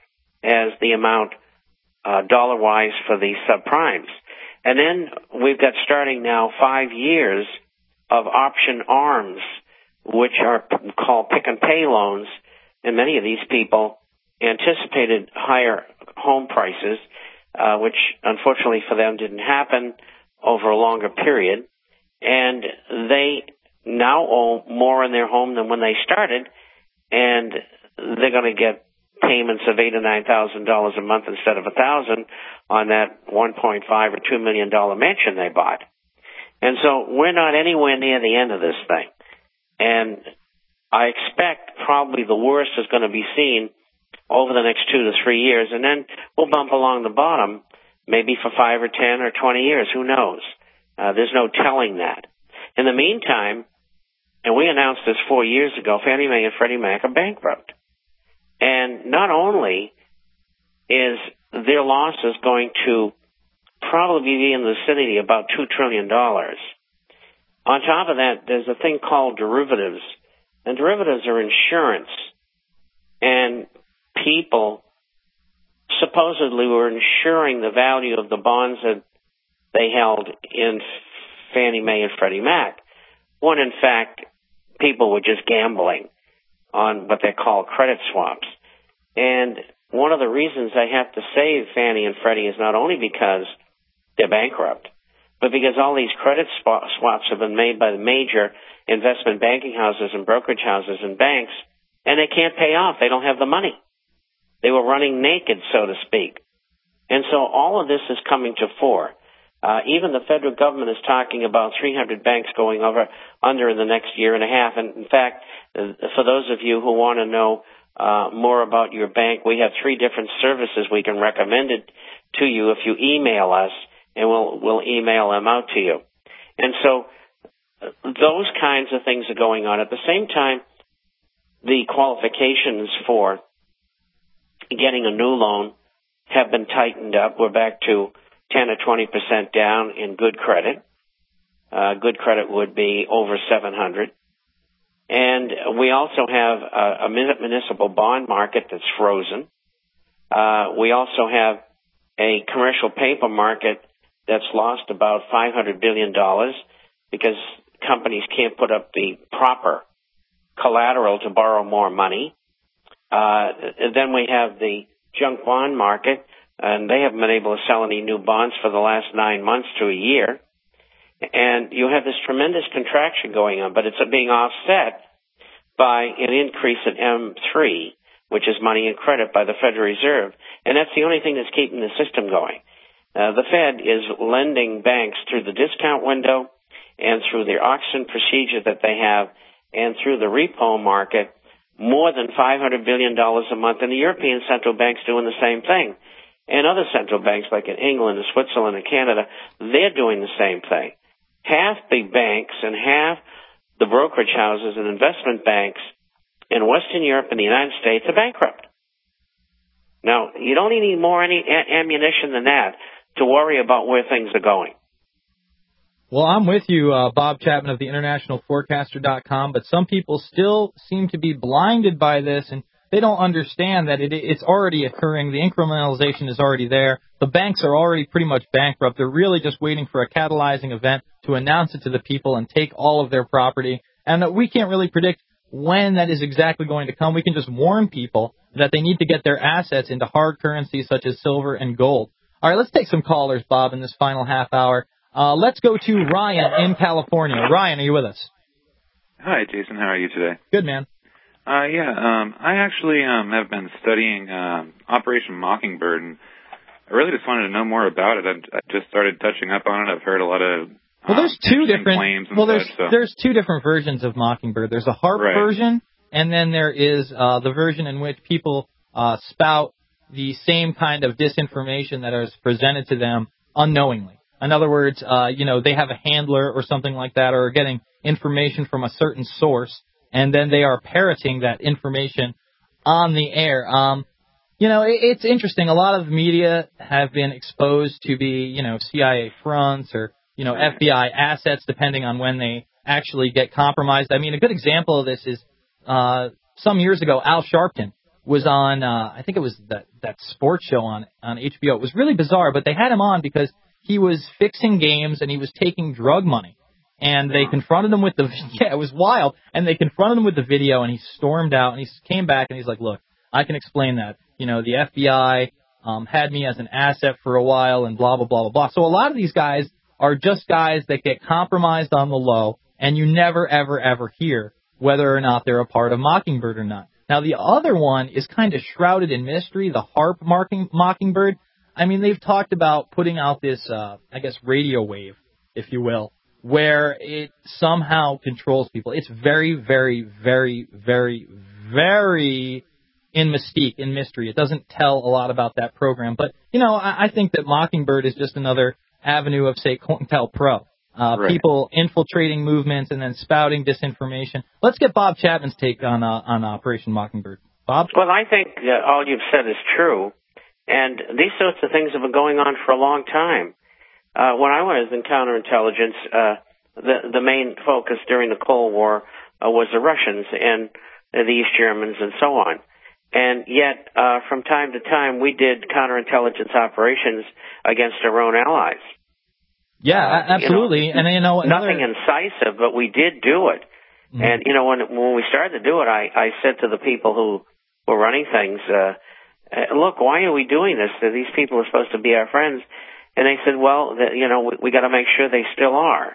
as the amount uh, dollar-wise for the subprimes. And then we've got starting now five years of option arms, which are called pick-and-pay loans, and many of these people anticipated higher home prices, uh, which unfortunately for them didn't happen over a longer period, and they now owe more in their home than when they started, and they're going to get payments of eight or nine thousand dollars a month instead of a thousand on that one point five or two million dollar mansion they bought. And so we're not anywhere near the end of this thing, and I expect probably the worst is going to be seen over the next two to three years, and then we'll bump along the bottom maybe for five or ten or twenty years. Who knows? Uh, there's no telling that. In the meantime, and we announced this four years ago, Fannie Mae and Freddie Mac are bankrupt. And not only is their losses going to probably be in the vicinity of about two trillion dollars, on top of that, there's a thing called derivatives. And derivatives are insurance. And people supposedly were insuring the value of the bonds that they held in Fannie Mae and Freddie Mac, when in fact people were just gambling on what they call credit swaps. And one of the reasons I have to save Fannie and Freddie is not only because they're bankrupt, but because all these credit swaps have been made by the major investment banking houses and brokerage houses and banks, and they can't pay off. They don't have the money. They were running naked, so to speak. And so all of this is coming to fore. Uh, even the federal government is talking about three hundred banks going over under in the next year and a half. And in fact, for those of you who want to know uh, more about your bank, we have three different services we can recommend it to you if you email us, and we'll we'll email them out to you. And so those kinds of things are going on. At the same time, the qualifications for getting a new loan have been tightened up. We're back to ten or twenty percent down in good credit. Uh, good credit would be over seven hundred. And we also have a, a municipal bond market that's frozen. Uh, we also have a commercial paper market that's lost about five hundred billion dollars because companies can't put up the proper collateral to borrow more money. Uh, then we have the junk bond market, and they haven't been able to sell any new bonds for the last nine months to a year. And you have this tremendous contraction going on, but it's being offset by an increase in M three, which is money and credit by the Federal Reserve. And that's the only thing that's keeping the system going. Uh, the Fed is lending banks through the discount window and through the auction procedure that they have and through the repo market more than five hundred billion dollars a month. And the European central bank's doing the same thing. And other central banks like in England and Switzerland and Canada, they're doing the same thing. Half the banks and half the brokerage houses and investment banks in Western Europe and the United States are bankrupt. Now, you don't need more any ammunition than that to worry about where things are going.
Well, I'm with you, uh, Bob Chapman of the international forecaster dot com, but some people still seem to be blinded by this, and they don't understand that it, it's already occurring. The incrementalization is already there. The banks are already pretty much bankrupt. They're really just waiting for a catalyzing event to announce it to the people and take all of their property. And we can't really predict when that is exactly going to come. We can just warn people that they need to get their assets into hard currencies such as silver and gold. All right, let's take some callers, Bob, in this final half hour. Uh, let's go to Ryan in California. Ryan, are you with us?
Hi, Jason. How are you today?
Good, man.
Uh, yeah, um, I actually um, have been studying uh, Operation Mockingbird, and I really just wanted to know more about it. I, I just started touching up on it. I've heard a lot of
well, there's
um,
two different
claims and
well, there's
such, so.
there's two different versions of Mockingbird. There's a HAARP
right.
version, and then there is uh, the version in which people uh, spout the same kind of disinformation that is presented to them unknowingly. In other words, uh, you know, they have a handler or something like that, or are getting information from a certain source, and then they are parroting that information on the air. Um, you know, it, it's interesting. A lot of media have been exposed to be, you know, C I A fronts or, you know, F B I assets, depending on when they actually get compromised. I mean, a good example of this is uh, some years ago, Al Sharpton was on, uh, I think it was that, that sports show on, on H B O. It was really bizarre, but they had him on because he was fixing games and he was taking drug money. And they confronted him with the, yeah, it was wild. And they confronted him with the video and he stormed out and he came back and he's like, look, I can explain that. You know, the F B I, um, had me as an asset for a while and blah, blah, blah, blah, blah. So a lot of these guys are just guys that get compromised on the low and you never, ever, ever hear whether or not they're a part of Mockingbird or not. Now, the other one is kind of shrouded in mystery, the HAARP Mockingbird. I mean, they've talked about putting out this, uh, I guess, radio wave, if you will, where it somehow controls people. It's very, very, very, very, very in mystique, in mystery. It doesn't tell a lot about that program. But, you know, I, I think that Mockingbird is just another avenue of, say, COINTELPRO. Uh, right. People infiltrating movements and then spouting disinformation. Let's get Bob Chapman's take on uh, on Operation Mockingbird. Bob?
Well, I think uh, all you've said is true. And these sorts of things have been going on for a long time. Uh, when I was in counterintelligence, uh, the, the main focus during the Cold War uh, was the Russians and uh, the East Germans and so on. And yet, uh, from time to time, we did counterintelligence operations against our own allies.
Yeah, uh, absolutely.
You know,
and you know, another...
nothing incisive, but we did do it. Mm-hmm. And you know, when when we started to do it, I, I said to the people who were running things, uh, "Look, why are we doing this? These people are supposed to be our friends." And they said, "Well, the, you know, we, we got to make sure they still are."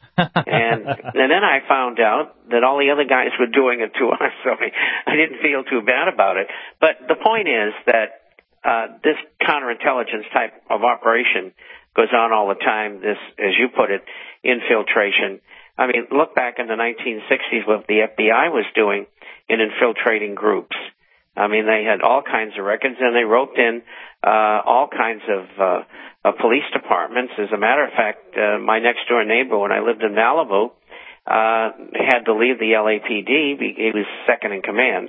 and and then I found out that all the other guys were doing it to us, so I, I didn't feel too bad about it. But the point is that uh, this counterintelligence type of operation goes on all the time, this, as you put it, infiltration. I mean, look back in the nineteen sixties what the F B I was doing in infiltrating groups. I mean, they had all kinds of records, and they roped in uh, all kinds of, uh, of police departments. As a matter of fact, uh, my next-door neighbor, when I lived in Malibu, uh, had to leave the L A P D. He was second in command.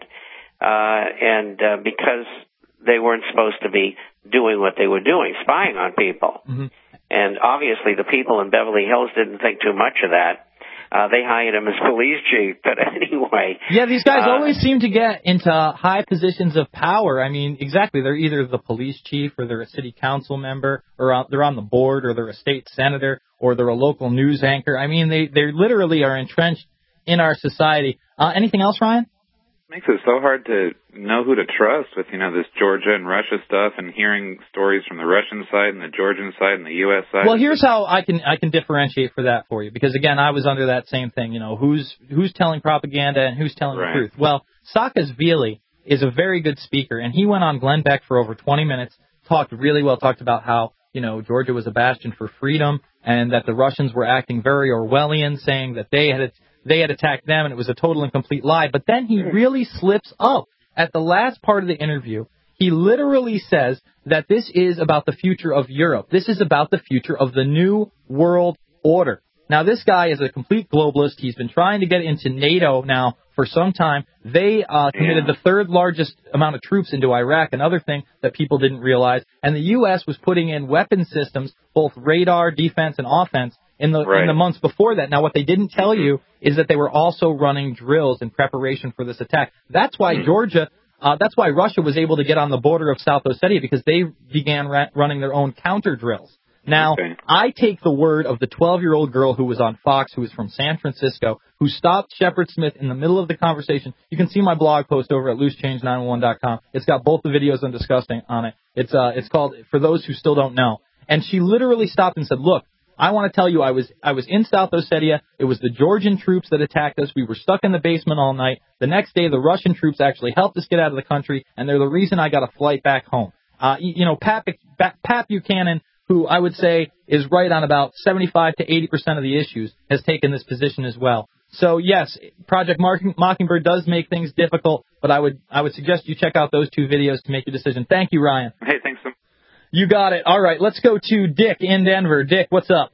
Uh, and uh, because they weren't supposed to be doing what they were doing, spying on people. Mm-hmm. And obviously the people in Beverly Hills didn't think too much of that. Uh, they hired him as police chief, but anyway.
Yeah, these guys
uh,
always seem to get into high positions of power. I mean, exactly, they're either the police chief or they're a city council member or they're on the board or they're a state senator or they're a local news anchor. I mean, they, they literally are entrenched in our society. Uh, anything else, Ryan?
Makes it so hard to know who to trust with, you know, this Georgia and Russia stuff and hearing stories from the Russian side and the Georgian side and the U S side.
Well, here's how I can I can differentiate for that for you, because again, I was under that same thing, you know, who's who's telling propaganda and who's telling right. the truth. Well, Saakashvili is a very good speaker, and he went on Glenn Beck for over twenty minutes, talked really well, talked about how, you know, Georgia was a bastion for freedom and that the Russians were acting very Orwellian, saying that they had They had attacked them, and it was a total and complete lie. But then he really slips up. At the last part of the interview, he literally says that this is about the future of Europe. This is about the future of the new world order. Now, this guy is a complete globalist. He's been trying to get into NATO now for some time. They uh, committed the third largest amount of troops into Iraq, another thing that people didn't realize. And the U S was putting in weapon systems, both radar, defense, and offense, in the right. in the months before that. Now, what they didn't tell you is that they were also running drills in preparation for this attack. That's why Georgia, uh, that's why Russia was able to get on the border of South Ossetia, because they began ra- running their own counter drills. Now, okay. I take the word of the twelve-year-old girl who was on Fox, who was from San Francisco, who stopped Shepard Smith in the middle of the conversation. You can see my blog post over at loose change nine one one dot com. It's got both the videos I'm discussing on it. It's uh, it's called For Those Who Still Don't Know. And she literally stopped and said, look, I want to tell you I was I was in South Ossetia. It was the Georgian troops that attacked us. We were stuck in the basement all night. The next day, the Russian troops actually helped us get out of the country, and they're the reason I got a flight back home. Uh, you, you know, Pat, Pat Buchanan, who I would say is right on about seventy-five to eighty percent of the issues, has taken this position as well. So, yes, Project Mockingbird does make things difficult, but I would I would suggest you check out those two videos to make your decision. Thank you, Ryan.
Hey, thanks so much.
You got it. All right, let's go to Dick in Denver. Dick, what's up?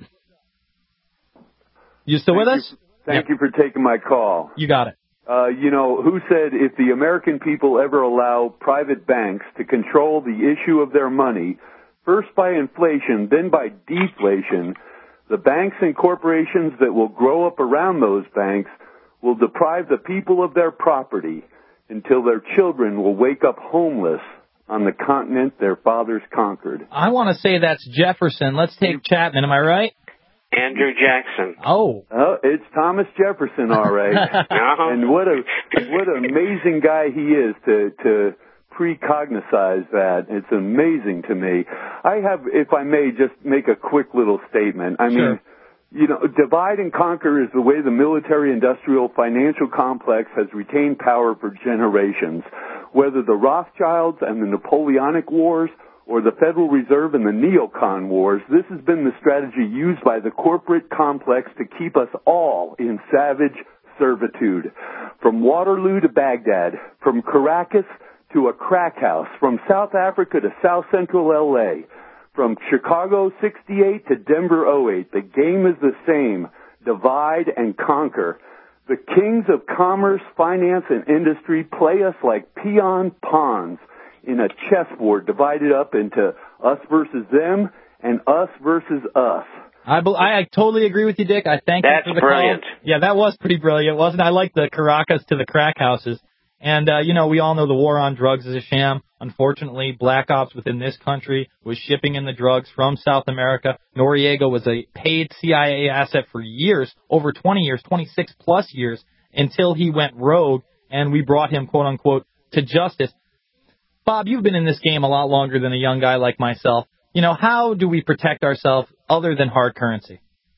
You still
Thank
with us?
You, thank yep. you for taking my call.
You got it.
Uh, you know, who said if the American people ever allow private banks to control the issue of their money, first by inflation, then by deflation, the banks and corporations that will grow up around those banks will deprive the people of their property. until their children will wake up homeless on the continent their fathers conquered.
I want to say that's Jefferson. Let's take Chapman. Am I right?
Andrew Jackson.
Oh.
Oh, it's Thomas Jefferson, all right.
uh-huh.
And what a what an amazing guy he is to to precognize that. It's amazing to me. I have, if I may, just make a quick little statement. I mean,
sure.
You know, divide and conquer is the way the military-industrial financial complex has retained power for generations. Whether the Rothschilds and the Napoleonic Wars or the Federal Reserve and the neocon wars, this has been the strategy used by the corporate complex to keep us all in savage servitude. From Waterloo to Baghdad, from Caracas to a crack house, from South Africa to South Central L A, from Chicago sixty-eight to Denver oh eight, the game is the same. Divide and conquer. The kings of commerce, finance, and industry play us like peon pawns in a chessboard divided up into us versus them and us versus us.
I, I totally agree with you, Dick. I thank
That's
you for the
brilliant.
call. Yeah, that was pretty brilliant, wasn't it? I like the Caracas to the crack houses. And, uh, you know, we all know the war on drugs is a sham. Unfortunately, Black Ops within this country was shipping in the drugs from South America. Noriega was a paid C I A asset for years, over twenty years, twenty-six plus years, until he went rogue, and we brought him, quote unquote, to justice. Bob, you've been in this game a lot longer than a young guy like myself. You know, how do we protect ourselves other than hard currency?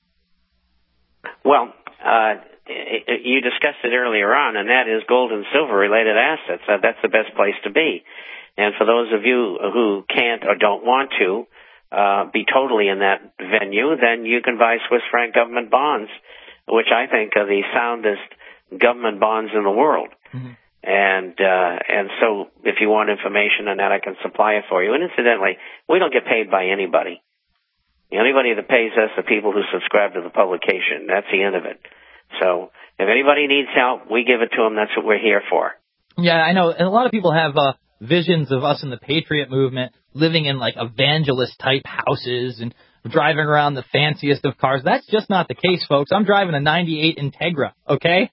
Well, uh, you discussed it earlier on, and that is gold and silver related assets. Uh, that's the best place to be. And for those of you who can't or don't want to uh, be totally in that venue, then you can buy Swiss franc government bonds, which I think are the soundest government bonds in the world. Mm-hmm. And uh, and so if you want information on that, I can supply it for you. And incidentally, we don't get paid by anybody. Anybody that pays us are people who subscribe to the publication. That's the end of it. So if anybody needs help, we give it to them. That's what we're here for.
Yeah, I know. And a lot of people have uh, visions of us in the Patriot movement living in, like, evangelist-type houses and driving around the fanciest of cars. That's just not the case, folks. I'm driving a ninety-eight Integra, okay?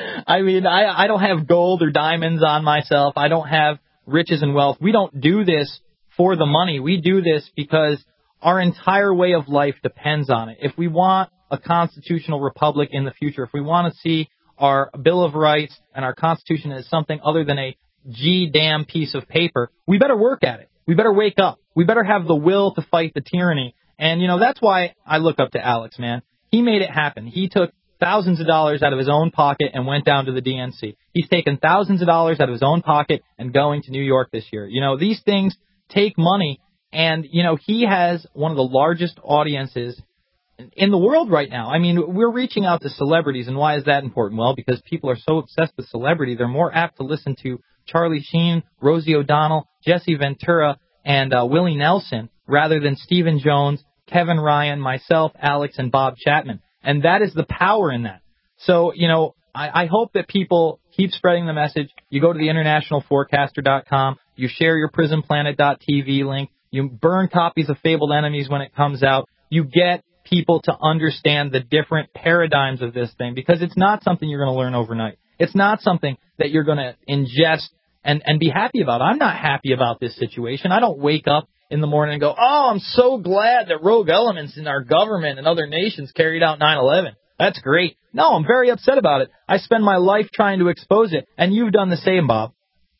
I mean, I, I don't have gold or diamonds on myself. I don't have riches and wealth. We don't do this for the money. We do this because our entire way of life depends on it. If we want a constitutional republic in the future, if we want to see our Bill of Rights and our Constitution as something other than a G-damn piece of paper, we better work at it. We better wake up. We better have the will to fight the tyranny. And, you know, that's why I look up to Alex, man. He made it happen. He took thousands of dollars out of his own pocket and went down to the D N C. He's taken thousands of dollars out of his own pocket and going to New York this year. You know, these things take money. And, you know, he has one of the largest audiences in the world right now. I mean, we're reaching out to celebrities, and why is that important? Well, because people are so obsessed with celebrity, they're more apt to listen to Charlie Sheen, Rosie O'Donnell, Jesse Ventura, and uh, Willie Nelson, rather than Stephen Jones, Kevin Ryan, myself, Alex, and Bob Chapman. And that is the power in that. So, you know, I, I hope that people keep spreading the message. You go to the international forecaster dot com, you share your prison planet dot t v link, you burn copies of Fabled Enemies when it comes out, you get people to understand the different paradigms of this thing, because it's not something you're going to learn overnight. It's not something that you're going to ingest and, and be happy about. I'm not happy about this situation. I don't wake up in the morning and go, oh, I'm so glad that rogue elements in our government and other nations carried out nine eleven. That's great. No, I'm very upset about it. I spend my life trying to expose it, and you've done the same, Bob.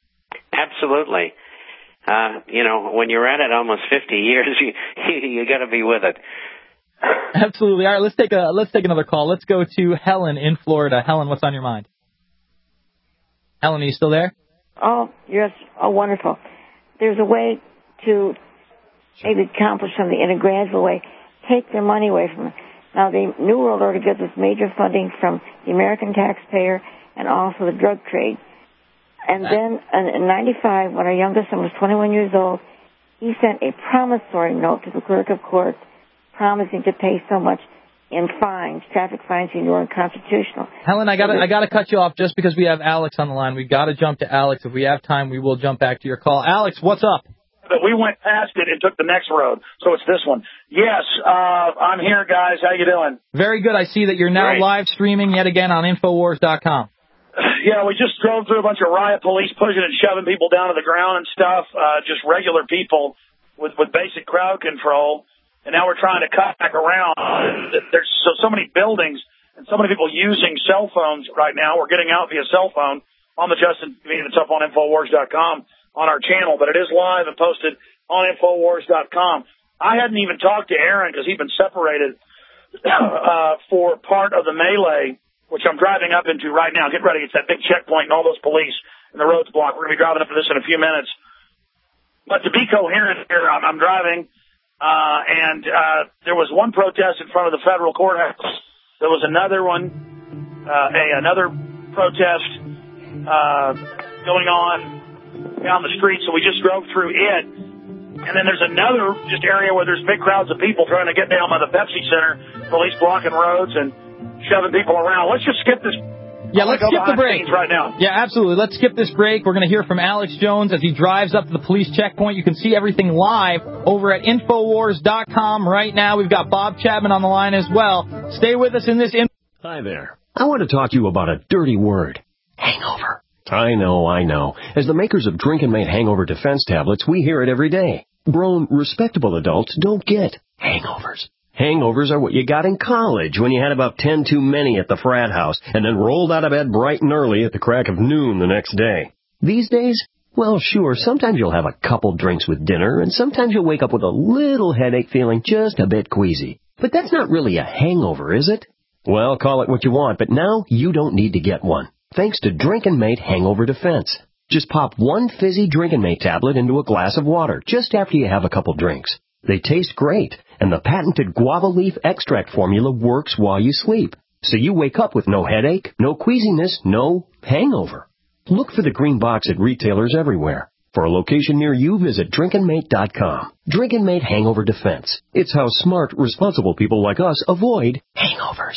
Absolutely. Uh, you know, when you're at it almost fifty years, you you, you got to be with it.
Absolutely. All right, let's take a let's take another call. Let's go to Helen in Florida. Helen, what's on your mind? Helen, are you still there?
Oh, yes. Oh, wonderful. There's a way to maybe accomplish something in a gradual way. Take their money away from them. Now, the New World Order gets its major funding from the American taxpayer and also the drug trade. And then in ninety-five, when our youngest son was twenty-one years old, he sent a promissory note to the clerk of court promising to pay so much in fines, traffic fines, and you were unconstitutional.
Helen, I got I got to cut you off just because we have Alex on the line. We got to jump to Alex. If we have time, we will jump back to your call. Alex, what's up?
We went past it and took the next road, so it's this one. Yes, uh, I'm here, guys. How you doing?
Very good. I see that you're now
Great.
live streaming yet again on Infowars dot com.
yeah, we just drove through a bunch of riot police pushing and shoving people down to the ground and stuff, uh, just regular people with, with basic crowd control. And now we're trying to cut back around. There's so, so many buildings and so many people using cell phones right now. We're getting out via cell phone on the Justin T V. It's up on Infowars dot com on our channel, but it is live and posted on Infowars dot com. I hadn't even talked to Aaron because he'd been separated uh, for part of the melee, which I'm driving up into right now. Get ready. It's that big checkpoint and all those police and the roads blocked. We're going to be driving up to this in a few minutes. But to be coherent here, I'm, I'm driving. Uh, and, uh, there was one protest in front of the federal courthouse. There was another one, uh, a, another protest, uh, going on down the street. So we just drove through it. And then there's another just area where there's big crowds of people trying to get down by the Pepsi Center, police blocking roads and shoving people around. Let's just skip this.
Yeah, let's skip the break
right now.
Yeah, absolutely. Let's skip this break. We're going to hear from Alex Jones as he drives up to the police checkpoint. You can see everything live over at Infowars dot com right now. We've got Bob Chapman on the line as well. Stay with us in this. In-
Hi there. I want to talk to you about a dirty word. Hangover. I know, I know. As the makers of Drink and Mate Hangover Defense tablets, we hear it every day. Grown, respectable adults don't get hangovers. Hangovers are what you got in college when you had about ten too many at the frat house and then rolled out of bed bright and early at the crack of noon the next day. These days, well, sure, sometimes you'll have a couple drinks with dinner and sometimes you'll wake up with a little headache feeling just a bit queasy. But that's not really a hangover, is it? Well, call it what you want, but now you don't need to get one. Thanks to Drink and Mate Hangover Defense. Just pop one fizzy Drink and Mate tablet into a glass of water just after you have a couple drinks. They taste great, and the patented guava leaf extract formula works while you sleep. So you wake up with no headache, no queasiness, no hangover. Look for the green box at retailers everywhere. For a location near you, visit drink and mate dot com. Drink and Mate Hangover Defense. It's how smart, responsible people like us avoid hangovers.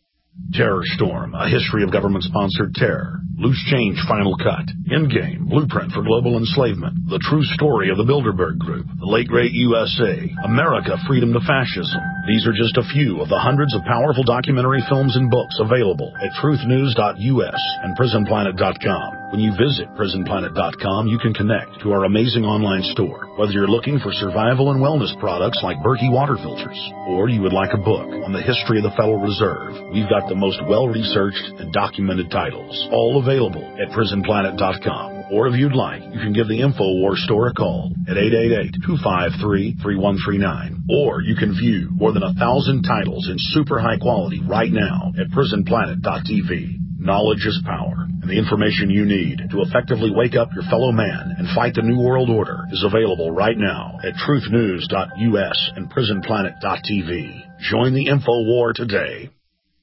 Terror Storm, a history of government-sponsored terror. Loose Change Final Cut. Endgame, Blueprint for Global Enslavement. The True Story of the Bilderberg Group. The Late Great U S A. America, Freedom to Fascism. These are just a few of the hundreds of powerful documentary films and books available at truth news dot U S and prison planet dot com. When you visit prison planet dot com, you can connect to our amazing online store. Whether you're looking for survival and wellness products like Berkey water filters, or you would like a book on the history of the Federal Reserve, we've got the most well-researched and documented titles, all available at prison planet dot com. Or if you'd like, you can give the InfoWars store a call at eight eight eight, two five three, three one three nine. Or you can view more than a thousand titles in super high quality right now at prison planet dot T V. Knowledge is power, and the information you need to effectively wake up your fellow man and fight the New World Order is available right now at truth news dot U S and prison planet dot T V. Join the InfoWar today.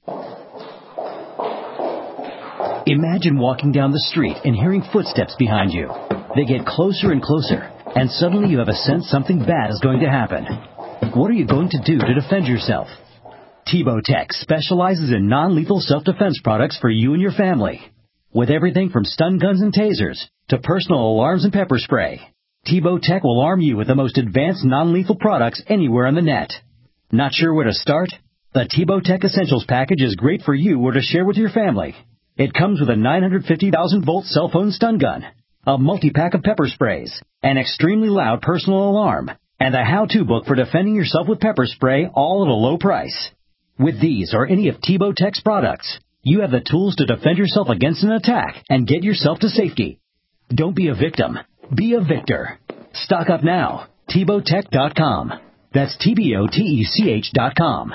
Imagine walking down the street and hearing footsteps behind you. They get closer and closer, and suddenly you have a sense something bad is going to happen. What are you going to do to defend yourself? Tebow Tech specializes in non-lethal self-defense products for you and your family. With everything from stun guns and tasers to personal alarms and pepper spray, Tebow Tech will arm you with the most advanced non-lethal products anywhere on the net. Not sure where to start? The Tebow Tech Essentials package is great for you or to share with your family. It comes with a nine hundred fifty thousand volt cell phone stun gun, a multi-pack of pepper sprays, an extremely loud personal alarm, and a how-to book for defending yourself with pepper spray, all at a low price. With these or any of Tebow Tech's products, you have the tools to defend yourself against an attack and get yourself to safety. Don't be a victim. Be a victor. Stock up now. Tebow Tech dot com. That's T B O T E C H dot com.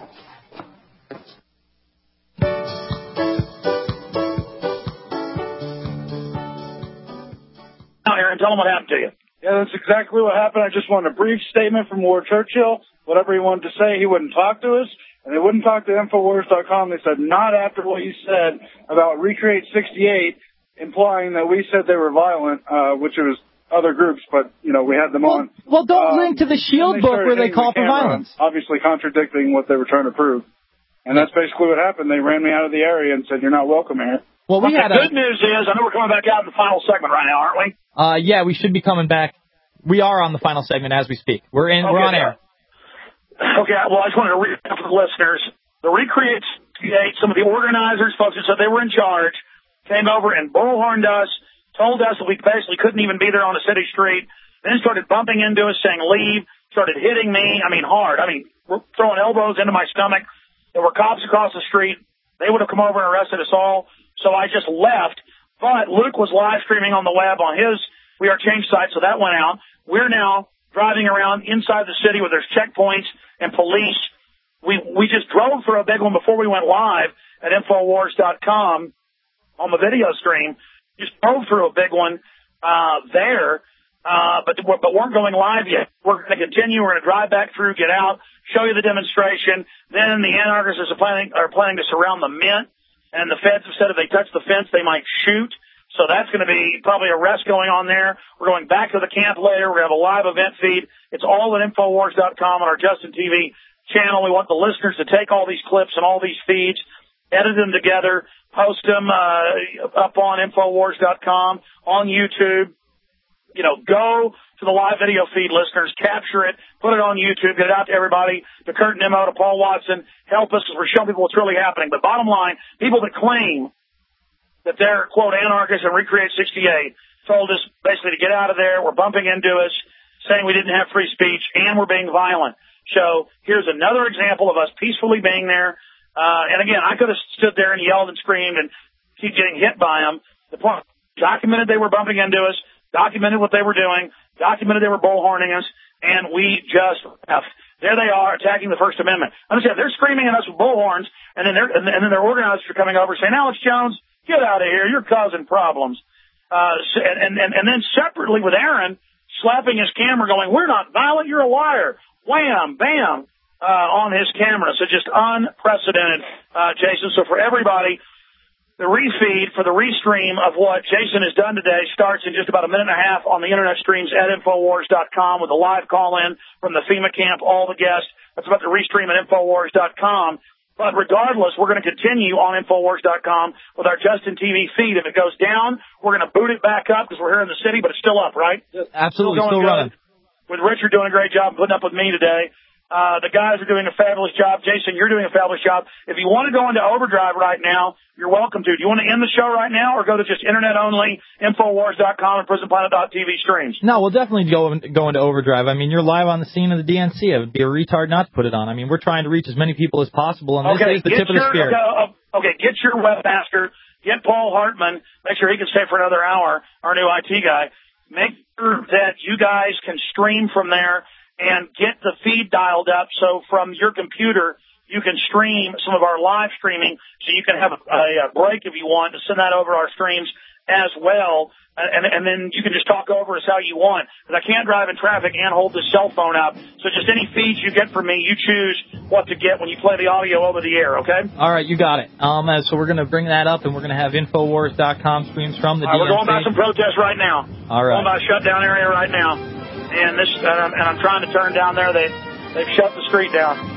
Aaron, tell them what happened to you.
Yeah, that's exactly what happened. I just wanted a brief statement from Ward Churchill. Whatever he wanted to say, he wouldn't talk to us, and they wouldn't talk to Infowars dot com. They said not after what you said about Recreate sixty-eight, implying that we said they were violent, uh, which was other groups, but, you know, we had them
well,
on.
Well, don't
um,
link to the Shield book where they call
the
for violence.
Obviously contradicting what they were trying to prove. And that's basically what happened. They ran me out of the area and said, you're not welcome here.
Well, we
but
had
the
a...
good news is, I know we're coming back out in the final segment right now, aren't we?
Uh, yeah, we should be coming back. We are on the final segment as we speak. We're in. Okay, we're on air.
Okay, well, I just wanted to read out for the listeners. The Recreate sixty-eight, some of the organizers, folks who said they were in charge, came over and bullhorned us, told us that we basically couldn't even be there on a city street, then started bumping into us saying leave, started hitting me, I mean hard, I mean throwing elbows into my stomach. There were cops across the street. They would have come over and arrested us all. So I just left. But Luke was live streaming on the web on his We Are Change site, so that went out. We're now driving around inside the city where there's checkpoints and police. We we just drove for a big one before we went live at Infowars dot com on the video stream. Just drove through a big one uh, there, uh, but but weren't going live yet. We're going to continue. We're going to drive back through, get out, show you the demonstration. Then the anarchists are planning are planning to surround the Mint, and the feds have said if they touch the fence, they might shoot. So that's going to be probably arrest going on there. We're going back to the camp later. We're going to have a live event feed. It's all at Infowars dot com on our Justin T V channel. We want the listeners to take all these clips and all these feeds, edit them together, post them uh, up on Infowars dot com, on YouTube. You know, go to the live video feed, listeners, capture it, put it on YouTube, get it out to everybody, to Kurt Nimmo, to Paul Watson. Help us because we're showing people what's really happening. But bottom line, people that claim that they're, quote, anarchists and Recreate sixty-eight told us basically to get out of there. We're bumping into us, saying we didn't have free speech, and we're being violent. So here's another example of us peacefully being there. Uh, and again, I could have stood there and yelled and screamed and keep getting hit by them. The point, documented they were bumping into us, documented what they were doing, documented they were bullhorning us, and we just left. There they are attacking the First Amendment. Understand, they're screaming at us with bullhorns, and then they're, and then their organizers are coming over saying, Alex Jones, get out of here, you're causing problems. Uh, and, and, and then separately with Aaron slapping his camera going, we're not violent, you're a liar. Wham, bam, uh, on his camera. So just unprecedented, uh, Jason. So for everybody, the refeed for the restream of what Jason has done today starts in just about a minute and a half on the internet streams at Infowars dot com with a live call-in from the FEMA camp, all the guests. That's about to restream at Infowars dot com. But regardless, we're going to continue on Infowars dot com with our Justin T V feed. If it goes down, we're going to boot it back up because we're here in the city, but it's still up, right?
Absolutely,
still,
still running.
With Richard doing a great job putting up with me today. Uh, the guys are doing a fabulous job. Jason, you're doing a fabulous job. If you want to go into overdrive right now, you're welcome to. Do you want to end the show right now or go to just internet only, Infowars dot com and Prison Planet dot T V streams?
No, we'll definitely go, go into overdrive. I mean, you're live on the scene of the D N C. It would be a retard not to put it on. I mean, we're trying to reach as many people as possible, and this
okay,
is the tip
your,
of the spear.
Okay, okay, get your webmaster, get Paul Hartman, make sure he can stay for another hour, our new I T guy. Make sure that you guys can stream from there and get the feed dialed up so from your computer you can stream some of our live streaming so you can have a, a break if you want to send that over our streams as well. And, and then you can just talk over us how you want. Because I can't drive in traffic and hold the cell phone up. So just any feeds you get from me, you choose what to get when you play the audio over the air, okay?
All right, you got it. Um, uh, so we're going to bring that up, and we're going to have Infowars dot com streams from the
All right,
D N C.
we're going by some protests right now.
All right.
We're going by a shutdown area right now. And this, uh, and I'm trying to turn down there. They, they've shut the street down.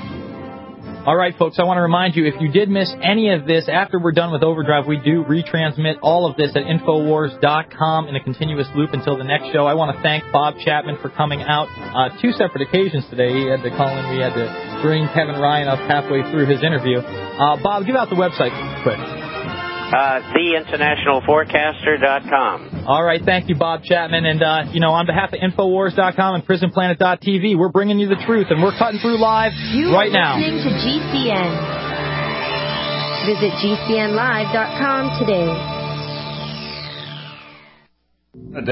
All right, folks, I want to remind you, if you did miss any of this, after we're done with Overdrive, we do retransmit all of this at Infowars dot com in a continuous loop until the next show. I want to thank Bob Chapman for coming out uh, two separate occasions today. He had to call in. We had to bring Kevin Ryan up halfway through his interview. Uh, Bob, give out the website quick.
Uh, the international forecaster dot com.
All right, thank you, Bob Chapman. And, uh, you know, on behalf of Infowars dot com and Prison Planet dot T V, we're bringing you the truth, and we're cutting through live
you
right now.
You are listening to G C N. Visit G C N live dot com today.